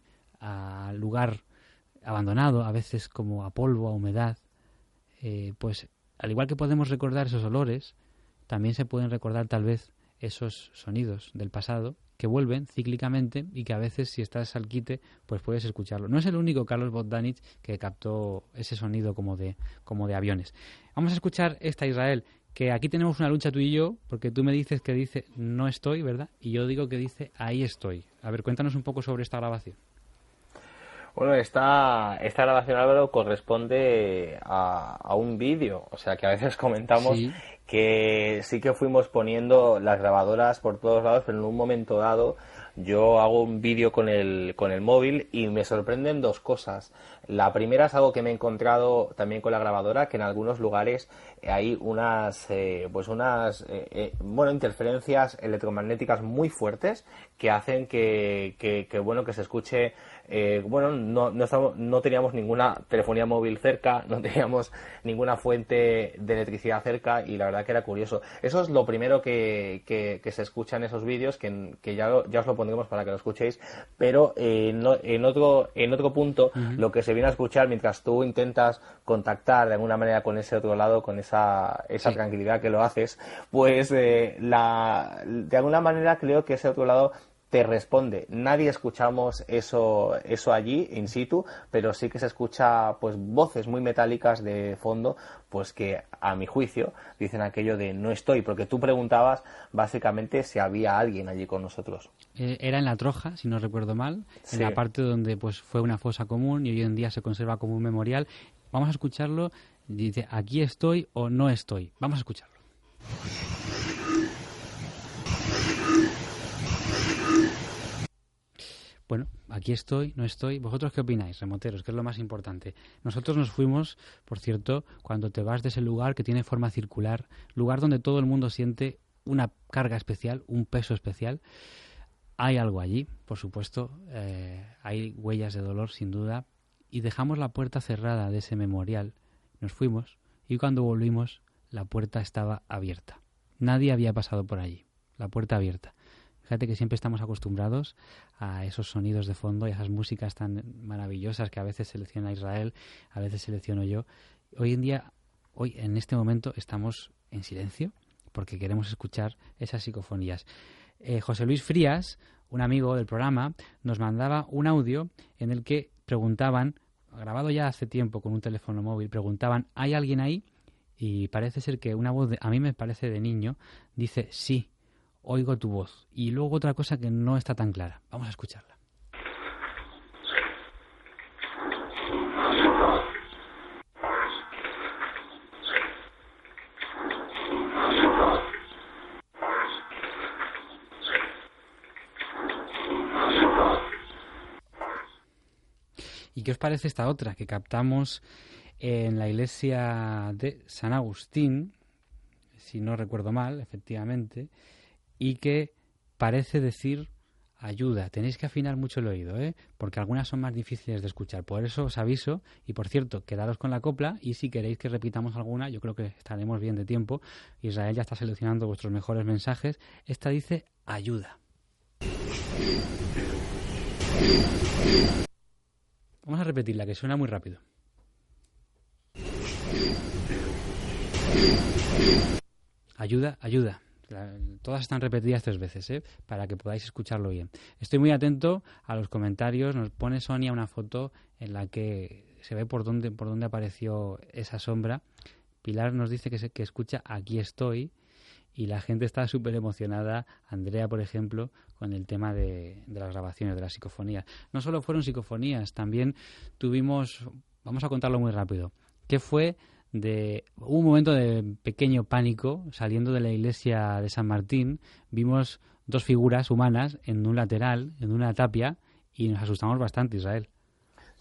a lugar abandonado, a veces como a polvo, a humedad, eh, pues al igual que podemos recordar esos olores, también se pueden recordar tal vez esos sonidos del pasado que vuelven cíclicamente y que a veces, si estás al quite, pues puedes escucharlo. No es el único Carlos Bogdanich que captó ese sonido como de, como de aviones. Vamos a escuchar esta, Israel, que aquí tenemos una lucha tú y yo, porque tú me dices que dice no estoy, ¿verdad? Y yo digo que dice ahí estoy. A ver, cuéntanos un poco sobre esta grabación.
Bueno, esta, esta grabación, Álvaro, corresponde a, a un vídeo, o sea que a veces comentamos sí. que sí que fuimos poniendo las grabadoras por todos lados, pero en un momento dado yo hago un vídeo con el, con el móvil y me sorprenden dos cosas. La primera es algo que me he encontrado también con la grabadora, que en algunos lugares hay unas, eh, pues unas, eh, eh, bueno, interferencias electromagnéticas muy fuertes que hacen que, que, que bueno, que se escuche. Eh, bueno, no, no, estamos, no teníamos ninguna telefonía móvil cerca, no teníamos ninguna fuente de electricidad cerca y la verdad que era curioso. Eso es lo primero que, que, que se escucha en esos vídeos, que, que ya, ya os lo pondremos para que lo escuchéis, pero eh, no, en, otro, en otro punto uh-huh. lo que se viene a escuchar mientras tú intentas contactar de alguna manera con ese otro lado, con esa, esa sí. tranquilidad que lo haces, pues eh, la, de alguna manera creo que ese otro lado te responde. Nadie escuchamos eso eso allí in situ, pero sí que se escucha pues voces muy metálicas de fondo, pues que a mi juicio dicen aquello de no estoy, porque tú preguntabas básicamente si había alguien allí con nosotros.
Eh, era en La Troja, si no recuerdo mal, sí. en la parte donde pues fue una fosa común y hoy en día se conserva como un memorial. Vamos a escucharlo. Dice aquí estoy o no estoy. Vamos a escucharlo. Bueno, aquí estoy, no estoy. ¿Vosotros qué opináis, remoteros? ¿Qué es lo más importante? Nosotros nos fuimos, por cierto, cuando te vas de ese lugar que tiene forma circular, lugar donde todo el mundo siente una carga especial, un peso especial. Hay algo allí, por supuesto, eh, hay huellas de dolor, sin duda, y dejamos la puerta cerrada de ese memorial. Nos fuimos y cuando volvimos, la puerta estaba abierta. Nadie había pasado por allí, la puerta abierta. Fíjate que siempre estamos acostumbrados a esos sonidos de fondo y a esas músicas tan maravillosas que a veces selecciona Israel, a veces selecciono yo. Hoy en día, hoy en este momento, estamos en silencio porque queremos escuchar esas psicofonías. Eh, José Luis Frías, un amigo del programa, nos mandaba un audio en el que preguntaban, grabado ya hace tiempo con un teléfono móvil, preguntaban, ¿hay alguien ahí? Y parece ser que una voz, de, a mí me parece de niño, dice sí. Oigo tu voz. Y luego otra cosa que no está tan clara. Vamos a escucharla. ¿Y qué os parece esta otra que captamos en la iglesia de San Agustín, si no recuerdo mal, efectivamente, y que parece decir ayuda? Tenéis que afinar mucho el oído, ¿eh? Porque algunas son más difíciles de escuchar. Por eso os aviso, y por cierto, quedaros con la copla, y si queréis que repitamos alguna, yo creo que estaremos bien de tiempo. Israel ya está seleccionando vuestros mejores mensajes. Esta dice ayuda. Vamos a repetirla, que suena muy rápido. Ayuda, ayuda. Todas están repetidas tres veces, ¿eh? Para que podáis escucharlo bien. Estoy muy atento a los comentarios. Nos pone Sonia una foto en la que se ve por dónde, por dónde apareció esa sombra. Pilar nos dice que, se, que escucha aquí estoy y la gente está súper emocionada. Andrea, por ejemplo, con el tema de, de las grabaciones, de las psicofonías. No solo fueron psicofonías, también tuvimos, vamos a contarlo muy rápido, ¿qué fue? De, hubo un momento de pequeño pánico saliendo de la iglesia de San Martín. Vimos dos figuras humanas en un lateral, en una tapia, y nos asustamos bastante, Israel.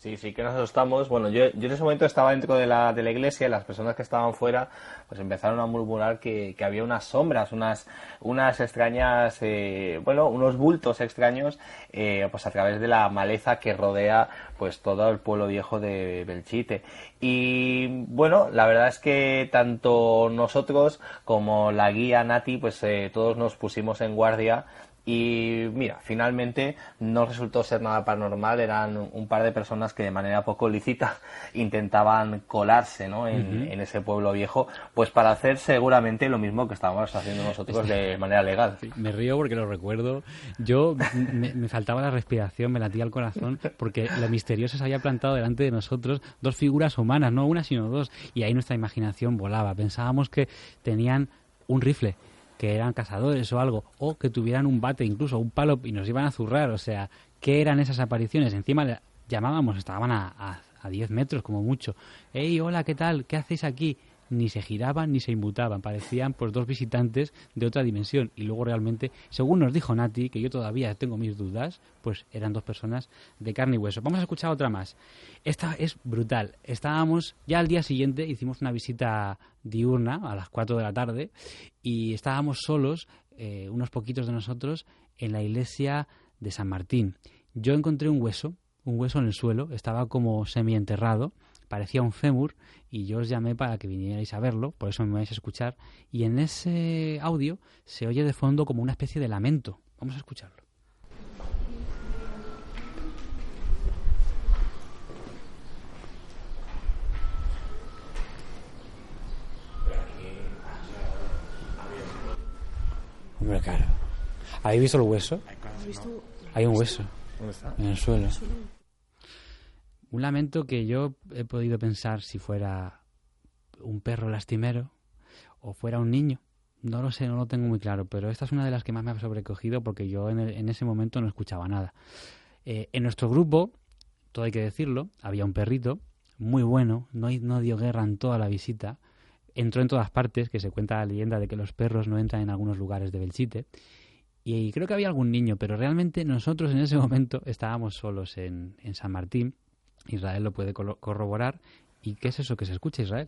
Sí, sí que nos asustamos. Bueno, yo, yo en ese momento estaba dentro de la, de la iglesia y las personas que estaban fuera pues empezaron a murmurar que, que había unas sombras, unas unas extrañas, eh, bueno, unos bultos extraños eh, pues a través de la maleza que rodea pues todo el pueblo viejo de Belchite. Y bueno, la verdad es que tanto nosotros como la guía Nati pues eh, todos nos pusimos en guardia. Y mira, finalmente no resultó ser nada paranormal, eran un par de personas que de manera poco lícita intentaban colarse, ¿no? en, uh-huh. en ese pueblo viejo, pues para hacer seguramente lo mismo que estábamos haciendo nosotros de manera legal.
Sí, me río porque lo recuerdo. Yo me, me faltaba la respiración, me latía el corazón, porque lo misterioso se había plantado delante de nosotros dos figuras humanas, no una sino dos, y ahí nuestra imaginación volaba. Pensábamos que tenían un rifle, que eran cazadores o algo, o que tuvieran un bate, incluso un palo, y nos iban a zurrar. O sea, ¿qué eran esas apariciones? Encima le llamábamos, estaban a, a, a diez metros como mucho. ¡Ey, hola, qué tal! ¿Qué hacéis aquí? Ni se giraban ni se inmutaban, parecían pues dos visitantes de otra dimensión. Y luego realmente, según nos dijo Nati, que yo todavía tengo mis dudas, pues eran dos personas de carne y hueso. Vamos a escuchar otra más. Esta es brutal. Estábamos, ya al día siguiente hicimos una visita diurna a las cuatro de la tarde y estábamos solos, eh, unos poquitos de nosotros, en la iglesia de San Martín. Yo encontré un hueso, un hueso en el suelo, estaba como semienterrado, parecía un fémur, y yo os llamé para que vinierais a verlo, por eso me vais a escuchar, y en ese audio se oye de fondo como una especie de lamento. Vamos a escucharlo. Hombre, claro. ¿Habéis visto el hueso? Hay un hueso en el suelo. Un lamento que yo he podido pensar si fuera un perro lastimero o fuera un niño. No lo sé, no lo tengo muy claro, pero esta es una de las que más me ha sobrecogido porque yo en, el, en ese momento no escuchaba nada. Eh, en nuestro grupo, todo hay que decirlo, había un perrito muy bueno, no, no dio guerra en toda la visita, entró en todas partes, que se cuenta la leyenda de que los perros no entran en algunos lugares de Belchite, y creo que había algún niño, pero realmente nosotros en ese momento estábamos solos en, en San Martín. Israel lo puede corroborar. ¿Y qué es eso que se escucha, Israel?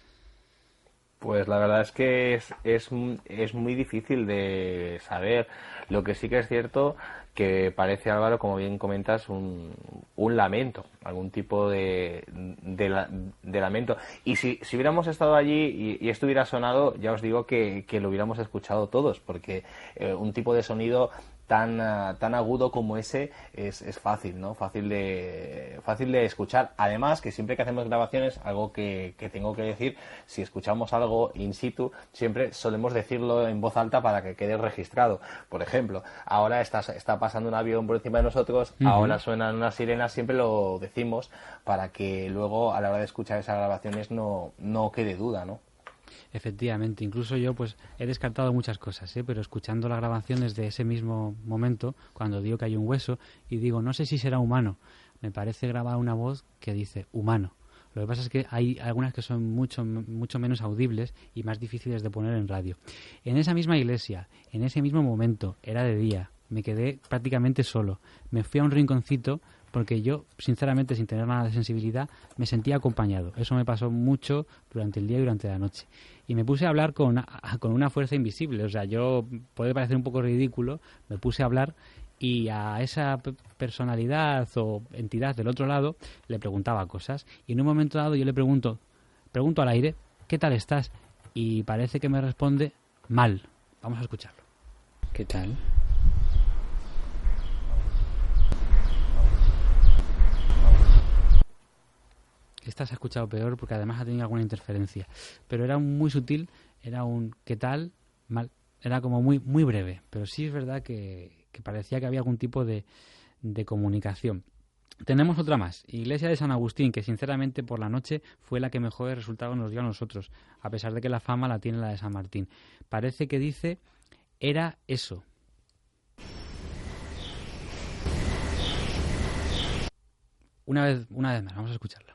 Pues la verdad es que es, es, es muy difícil de saber. Lo que sí que es cierto que parece, Álvaro, como bien comentas, un, un lamento, algún tipo de, de, la, de lamento. Y si, si hubiéramos estado allí y, y esto hubiera sonado, ya os digo que, que lo hubiéramos escuchado todos, porque eh, un tipo de sonido tan uh, tan agudo como ese es, es fácil, ¿no? Fácil de fácil de escuchar. Además, que siempre que hacemos grabaciones, algo que, que tengo que decir, si escuchamos algo in situ, siempre solemos decirlo en voz alta para que quede registrado. Por ejemplo, ahora está, está pasando un avión por encima de nosotros, uh-huh. Ahora suenan unas sirenas, siempre lo decimos para que luego a la hora de escuchar esas grabaciones no, no quede duda, ¿no?
Efectivamente, incluso yo pues he descartado muchas cosas, ¿eh? Pero escuchando las grabaciones de ese mismo momento, cuando digo que hay un hueso y digo, no sé si será humano, me parece grabar una voz que dice humano. Lo que pasa es que hay algunas que son mucho, mucho menos audibles y más difíciles de poner en radio. En esa misma iglesia, en ese mismo momento, era de día, me quedé prácticamente solo. Me fui a un rinconcito porque yo, sinceramente, sin tener nada de sensibilidad, me sentía acompañado. Eso me pasó mucho durante el día y durante la noche. Y me puse a hablar con una, con una fuerza invisible. O sea, yo, puede parecer un poco ridículo, me puse a hablar y a esa personalidad o entidad del otro lado le preguntaba cosas. Y en un momento dado yo le pregunto, pregunto al aire, ¿qué tal estás? Y parece que me responde, mal. Vamos a escucharlo. ¿Qué tal? Esta se ha escuchado peor porque además ha tenido alguna interferencia. Pero era muy sutil, era un ¿qué tal? Mal. Era como muy muy breve. Pero sí es verdad que, que parecía que había algún tipo de, de comunicación. Tenemos otra más. Iglesia de San Agustín, que sinceramente por la noche fue la que mejores resultados nos dio a nosotros, a pesar de que la fama la tiene la de San Martín. Parece que dice, era eso. Una vez, una vez más, vamos a escucharla.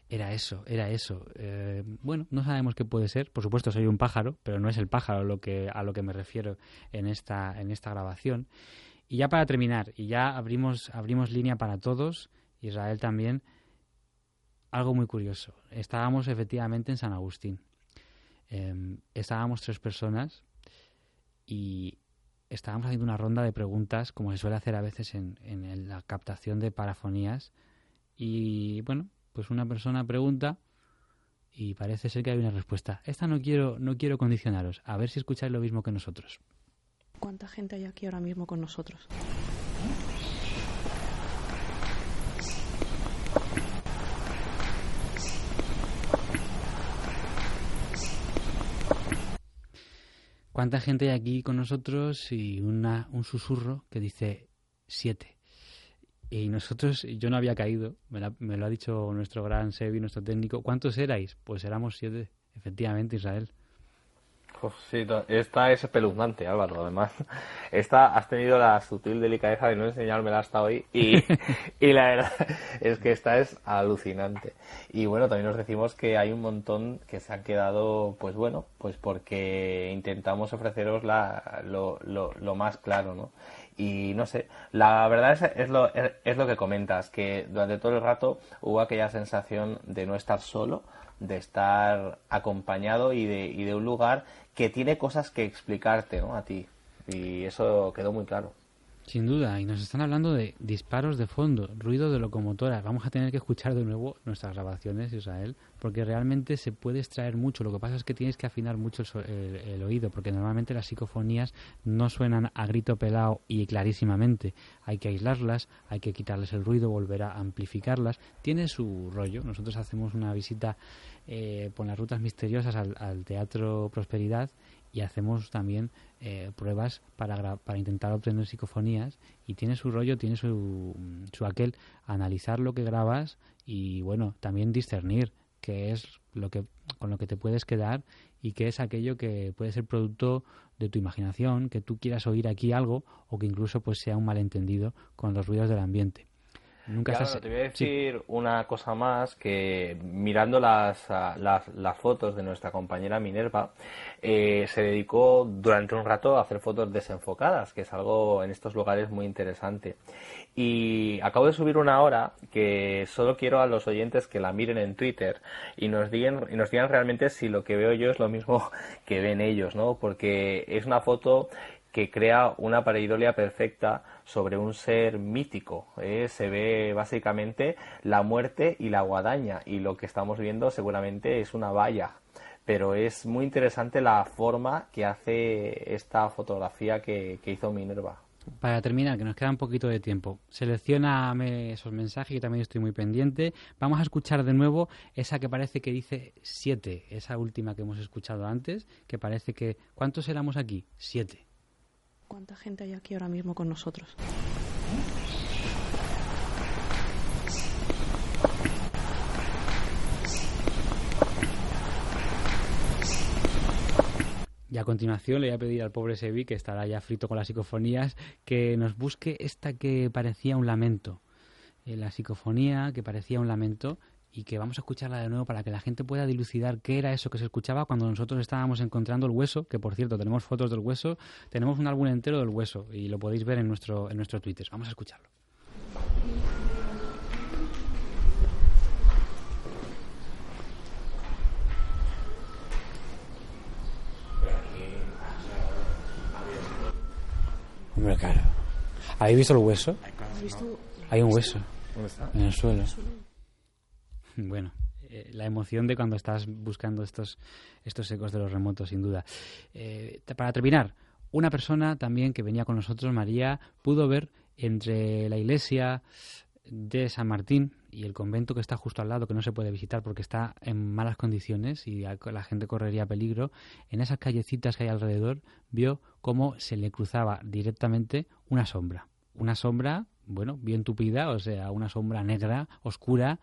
Era eso, era eso. Eh, bueno, no sabemos qué puede ser. Por supuesto, soy un pájaro, pero no es el pájaro lo que, a lo que me refiero en esta, en esta grabación. Y ya para terminar, y ya abrimos, abrimos línea para todos, Israel también, algo muy curioso. Estábamos efectivamente en San Agustín. Eh, estábamos tres personas y estábamos haciendo una ronda de preguntas, como se suele hacer a veces en, en la captación de parafonías. Y bueno, pues una persona pregunta y parece ser que hay una respuesta. Esta no quiero, no quiero condicionaros. A ver si escucháis lo mismo que nosotros.
¿Cuánta gente hay aquí ahora mismo con nosotros?
¿Cuánta gente hay aquí con nosotros? Y una, un susurro que dice siete. Y nosotros, yo no había caído, me, la, me lo ha dicho nuestro gran Sebi, nuestro técnico. ¿Cuántos erais? Pues éramos siete, efectivamente, Israel.
Uf, sí, esta es espeluznante, Álvaro, además. Esta has tenido la sutil delicadeza de no enseñármela hasta hoy y, y la verdad es que esta es alucinante. Y bueno, también nos decimos que hay un montón que se han quedado, pues bueno, pues porque intentamos ofreceros la, lo, lo, lo más claro, ¿no? Y no sé, la verdad es, es, lo, es, es lo que comentas, que durante todo el rato hubo aquella sensación de no estar solo, de estar acompañado y de, y de un lugar que tiene cosas que explicarte, ¿no? A ti. Y eso quedó muy claro.
Sin duda, y nos están hablando de disparos de fondo, ruido de locomotoras. Vamos a tener que escuchar de nuevo nuestras grabaciones, Israel, porque realmente se puede extraer mucho. Lo que pasa es que tienes que afinar mucho el, el, el oído, porque normalmente las psicofonías no suenan a grito pelado y clarísimamente. Hay que aislarlas, hay que quitarles el ruido, volver a amplificarlas. Tiene su rollo. Nosotros hacemos una visita eh, por las rutas misteriosas al, al Teatro Prosperidad y hacemos también eh, pruebas para, para intentar obtener psicofonías, y tiene su rollo, tiene su, su aquel, analizar lo que grabas y bueno, también discernir qué es lo que con lo que te puedes quedar y qué es aquello que puede ser producto de tu imaginación, que tú quieras oír aquí algo o que incluso pues sea un malentendido con los ruidos del ambiente. Nunca
claro,
se...
te voy a decir
sí.
una cosa más, que mirando las, las, las fotos de nuestra compañera Minerva, eh, se dedicó durante un rato a hacer fotos desenfocadas, que es algo en estos lugares muy interesante. Y acabo de subir una hora que solo quiero a los oyentes que la miren en Twitter y nos digan, y nos digan realmente si lo que veo yo es lo mismo que ven ellos, ¿no? Porque es una foto que crea una pareidolia perfecta sobre un ser mítico, ¿eh? Se ve básicamente la muerte y la guadaña, y lo que estamos viendo seguramente es una valla, pero es muy interesante la forma que hace esta fotografía que, que hizo Minerva.
Para terminar, que nos queda un poquito de tiempo, seleccióname esos mensajes, que también estoy muy pendiente. Vamos a escuchar de nuevo esa que parece que dice siete, esa última que hemos escuchado antes, que parece que... ¿Cuántos éramos aquí? Siete.
¿Cuánta gente hay aquí ahora mismo con nosotros?
Y a continuación le voy a pedir al pobre Sebi, que estará ya frito con las psicofonías, que nos busque esta que parecía un lamento. Eh, la psicofonía que parecía un lamento, y que vamos a escucharla de nuevo para que la gente pueda dilucidar qué era eso que se escuchaba cuando nosotros estábamos encontrando el hueso, que por cierto tenemos fotos del hueso, tenemos un álbum entero del hueso y lo podéis ver en nuestro, en nuestro Twitter. Vamos a escucharlo. Hombre, claro. ¿Habéis visto el hueso? Hay un hueso.
¿Dónde está?
En el suelo. Bueno, eh, la emoción de cuando estás buscando estos, estos ecos de los remotos, sin duda. Eh, para terminar, una persona también que venía con nosotros, María, pudo ver entre la iglesia de San Martín y el convento que está justo al lado, que no se puede visitar porque está en malas condiciones y la gente correría peligro, en esas callecitas que hay alrededor, vio cómo se le cruzaba directamente una sombra. Una sombra, bueno, bien tupida, o sea, una sombra negra, oscura,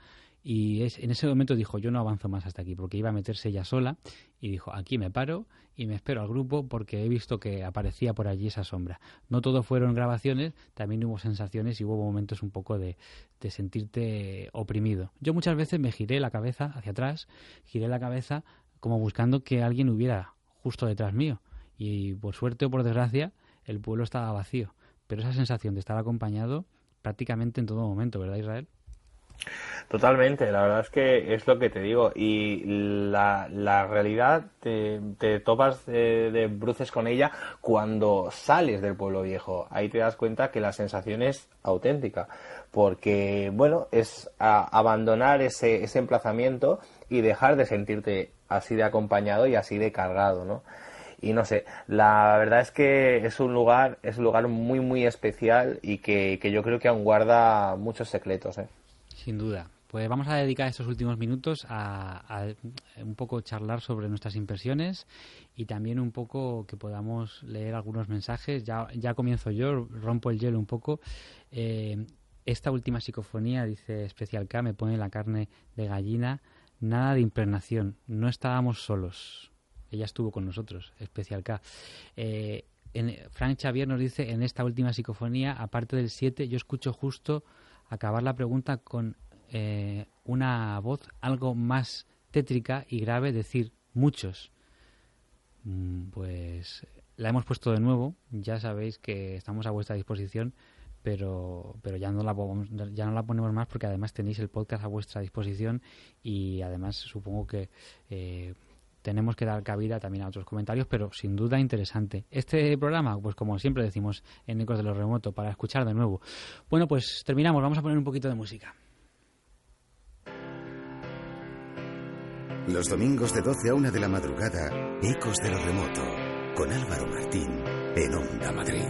Y es, en ese momento dijo, yo no avanzo más hasta aquí, porque iba a meterse ella sola, y dijo, aquí me paro y me espero al grupo porque he visto que aparecía por allí esa sombra. No todo fueron grabaciones, también hubo sensaciones y hubo momentos un poco de, de sentirte oprimido. Yo muchas veces me giré la cabeza hacia atrás, giré la cabeza como buscando que alguien hubiera justo detrás mío. Y por suerte o por desgracia, el pueblo estaba vacío. Pero esa sensación de estar acompañado prácticamente en todo momento, ¿verdad, Israel?
Totalmente, la verdad es que es lo que te digo. Y la, la realidad, te, te topas de, de bruces con ella cuando sales del pueblo viejo. Ahí te das cuenta que la sensación es auténtica. Porque, bueno, es a, abandonar ese, ese emplazamiento y dejar de sentirte así de acompañado y así de cargado, ¿no? Y no sé, la verdad es que es un lugar, es un lugar muy muy especial y que, que yo creo que aún guarda muchos secretos, ¿eh?
Sin duda. Pues vamos a dedicar estos últimos minutos a, a un poco charlar sobre nuestras impresiones y también un poco que podamos leer algunos mensajes. Ya, ya comienzo yo, rompo el hielo un poco. Eh, esta última psicofonía, dice Especial K, me pone la carne de gallina. Nada de impregnación, no estábamos solos. Ella estuvo con nosotros, Especial K. Eh, en, Frank Xavier nos dice, en esta última psicofonía, aparte del siete, yo escucho justo acabar la pregunta con eh, una voz algo más tétrica y grave, decir, muchos. Mm, pues la hemos puesto de nuevo, ya sabéis que estamos a vuestra disposición, pero pero ya no la ya no la ponemos más porque además tenéis el podcast a vuestra disposición y además supongo que... Eh, tenemos que dar cabida también a otros comentarios, pero sin duda interesante. Este programa, pues como siempre decimos en Ecos de lo Remoto, para escuchar de nuevo. Bueno, pues terminamos, vamos a poner un poquito de música.
Los domingos de doce a una de la madrugada, Ecos de lo Remoto, con Álvaro Martín, en Onda Madrid.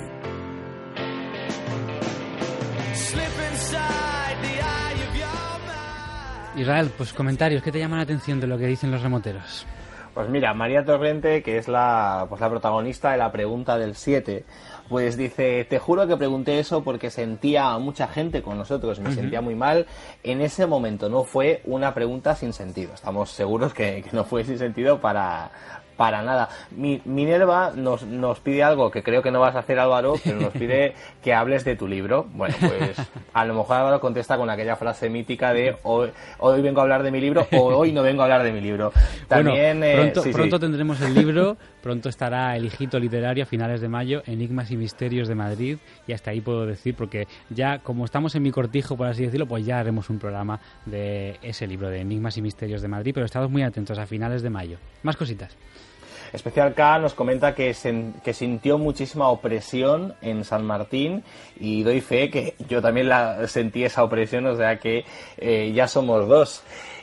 Israel, pues comentarios, ¿qué te llaman la atención de lo que dicen los remoteros?
Pues mira, María Torrente, que es la, pues la protagonista de la pregunta del siete, pues dice, te juro que pregunté eso porque sentía a mucha gente con nosotros, me uh-huh. sentía muy mal. En ese momento no fue una pregunta sin sentido, estamos seguros que, que no fue sin sentido para... Para nada. Mi, Minerva nos, nos pide algo que creo que no vas a hacer, Álvaro, pero nos pide que hables de tu libro. Bueno, pues a lo mejor Álvaro contesta con aquella frase mítica de hoy, hoy vengo a hablar de mi libro o hoy no vengo a hablar de mi libro. También,
bueno, pronto,
eh, sí,
pronto
sí.
tendremos el libro, pronto estará el hijito literario a finales de mayo, Enigmas y Misterios de Madrid, y hasta ahí puedo decir, porque ya como estamos en mi cortijo, por así decirlo, pues ya haremos un programa de ese libro, de Enigmas y Misterios de Madrid, pero estamos muy atentos a finales de mayo. Más cositas.
Especial K nos comenta que, sen, que sintió muchísima opresión en San Martín y doy fe que yo también la sentí esa opresión, o sea que eh, ya somos dos.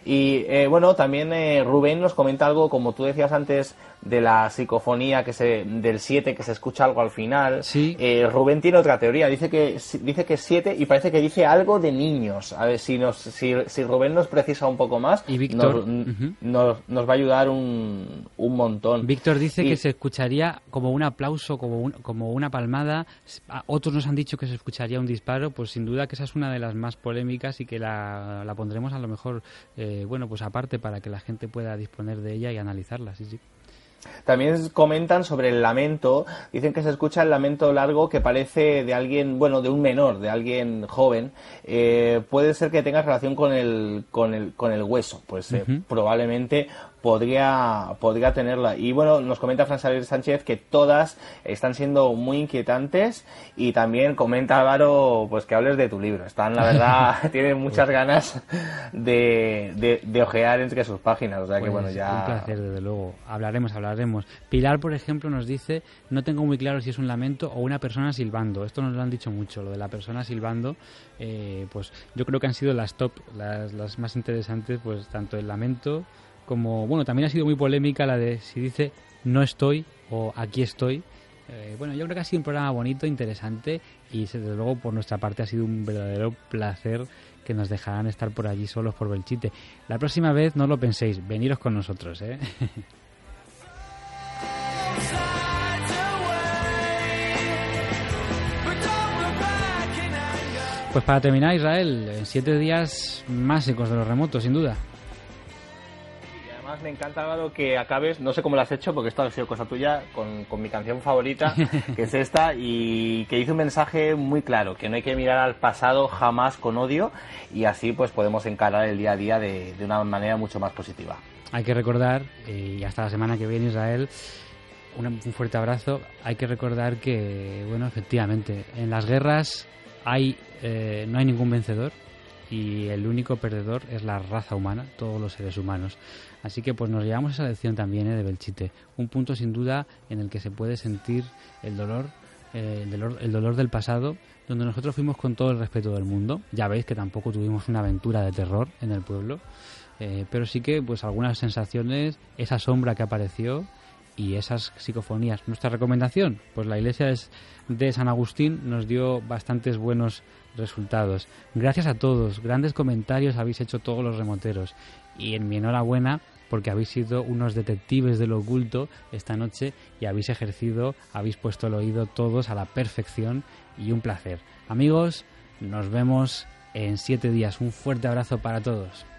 Y eh, bueno, también eh, Rubén nos comenta algo, como tú decías antes, de la psicofonía que se del siete, que se escucha algo al final.
Sí.
Eh, Rubén tiene otra teoría, dice que dice que es siete y parece que dice algo de niños. A ver si nos si, si Rubén nos precisa un poco más,
y Víctor
nos,
uh-huh.
nos, nos va a ayudar un, un montón.
Víctor dice
y,
que se escucharía como un aplauso, como, un, como una palmada. Otros nos han dicho que se escucharía un disparo. Pues sin duda que esa es una de las más polémicas y que la, la pondremos a lo mejor, eh, bueno, pues aparte para que la gente pueda disponer de ella y analizarla. Sí, sí.
También comentan sobre el lamento, dicen que se escucha el lamento largo que parece de alguien, bueno, de un menor, de alguien joven. Eh, puede ser que tenga relación con el con el con el hueso, pues eh, uh-huh. probablemente podría podría tenerla. Y bueno, nos comenta Fran Xavier Sánchez que todas están siendo muy inquietantes y también comenta Álvaro pues que hables de tu libro. Están, la verdad, tienen muchas ganas de, de, de ojear entre sus páginas, o sea
pues
que bueno, ya...
Un placer, desde luego. Hablaremos, hablaremos. Pilar, por ejemplo, nos dice, no tengo muy claro si es un lamento o una persona silbando. Esto nos lo han dicho mucho, lo de la persona silbando. Eh, pues yo creo que han sido las top, las, las más interesantes, pues tanto el lamento como, bueno, también ha sido muy polémica la de si dice no estoy o aquí estoy. Eh, bueno, yo creo que ha sido un programa bonito, interesante y desde luego por nuestra parte ha sido un verdadero placer que nos dejarán estar por allí solos por Belchite. La próxima vez no lo penséis, veniros con nosotros, ¿eh? Pues para terminar, Israel, en siete días más Ecos de los Remotos, sin duda.
Además me encanta, Álvaro, que acabes, no sé cómo lo has hecho, porque esto ha sido cosa tuya, con, con mi canción favorita, que es esta, y que dice un mensaje muy claro, que no hay que mirar al pasado jamás con odio, y así pues podemos encarar el día a día de, de una manera mucho más positiva.
Hay que recordar, eh, y hasta la semana que viene, Israel, un, un fuerte abrazo. Hay que recordar que, bueno, efectivamente, en las guerras hay eh, no hay ningún vencedor, y el único perdedor es la raza humana, todos los seres humanos. Así que pues nos llevamos esa lección también eh, de Belchite, un punto sin duda en el que se puede sentir el dolor, eh, el dolor, el dolor del pasado, donde nosotros fuimos con todo el respeto del mundo. Ya veis que tampoco tuvimos una aventura de terror en el pueblo, eh, pero sí que pues algunas sensaciones, esa sombra que apareció y esas psicofonías. Nuestra recomendación, pues la iglesia de San Agustín nos dio bastantes buenos resultados. Gracias a todos, grandes comentarios habéis hecho todos los remoteros, y en mi enhorabuena porque habéis sido unos detectives de lo oculto esta noche y habéis ejercido, habéis puesto el oído todos a la perfección, y un placer. Amigos, nos vemos en siete días. Un fuerte abrazo para todos.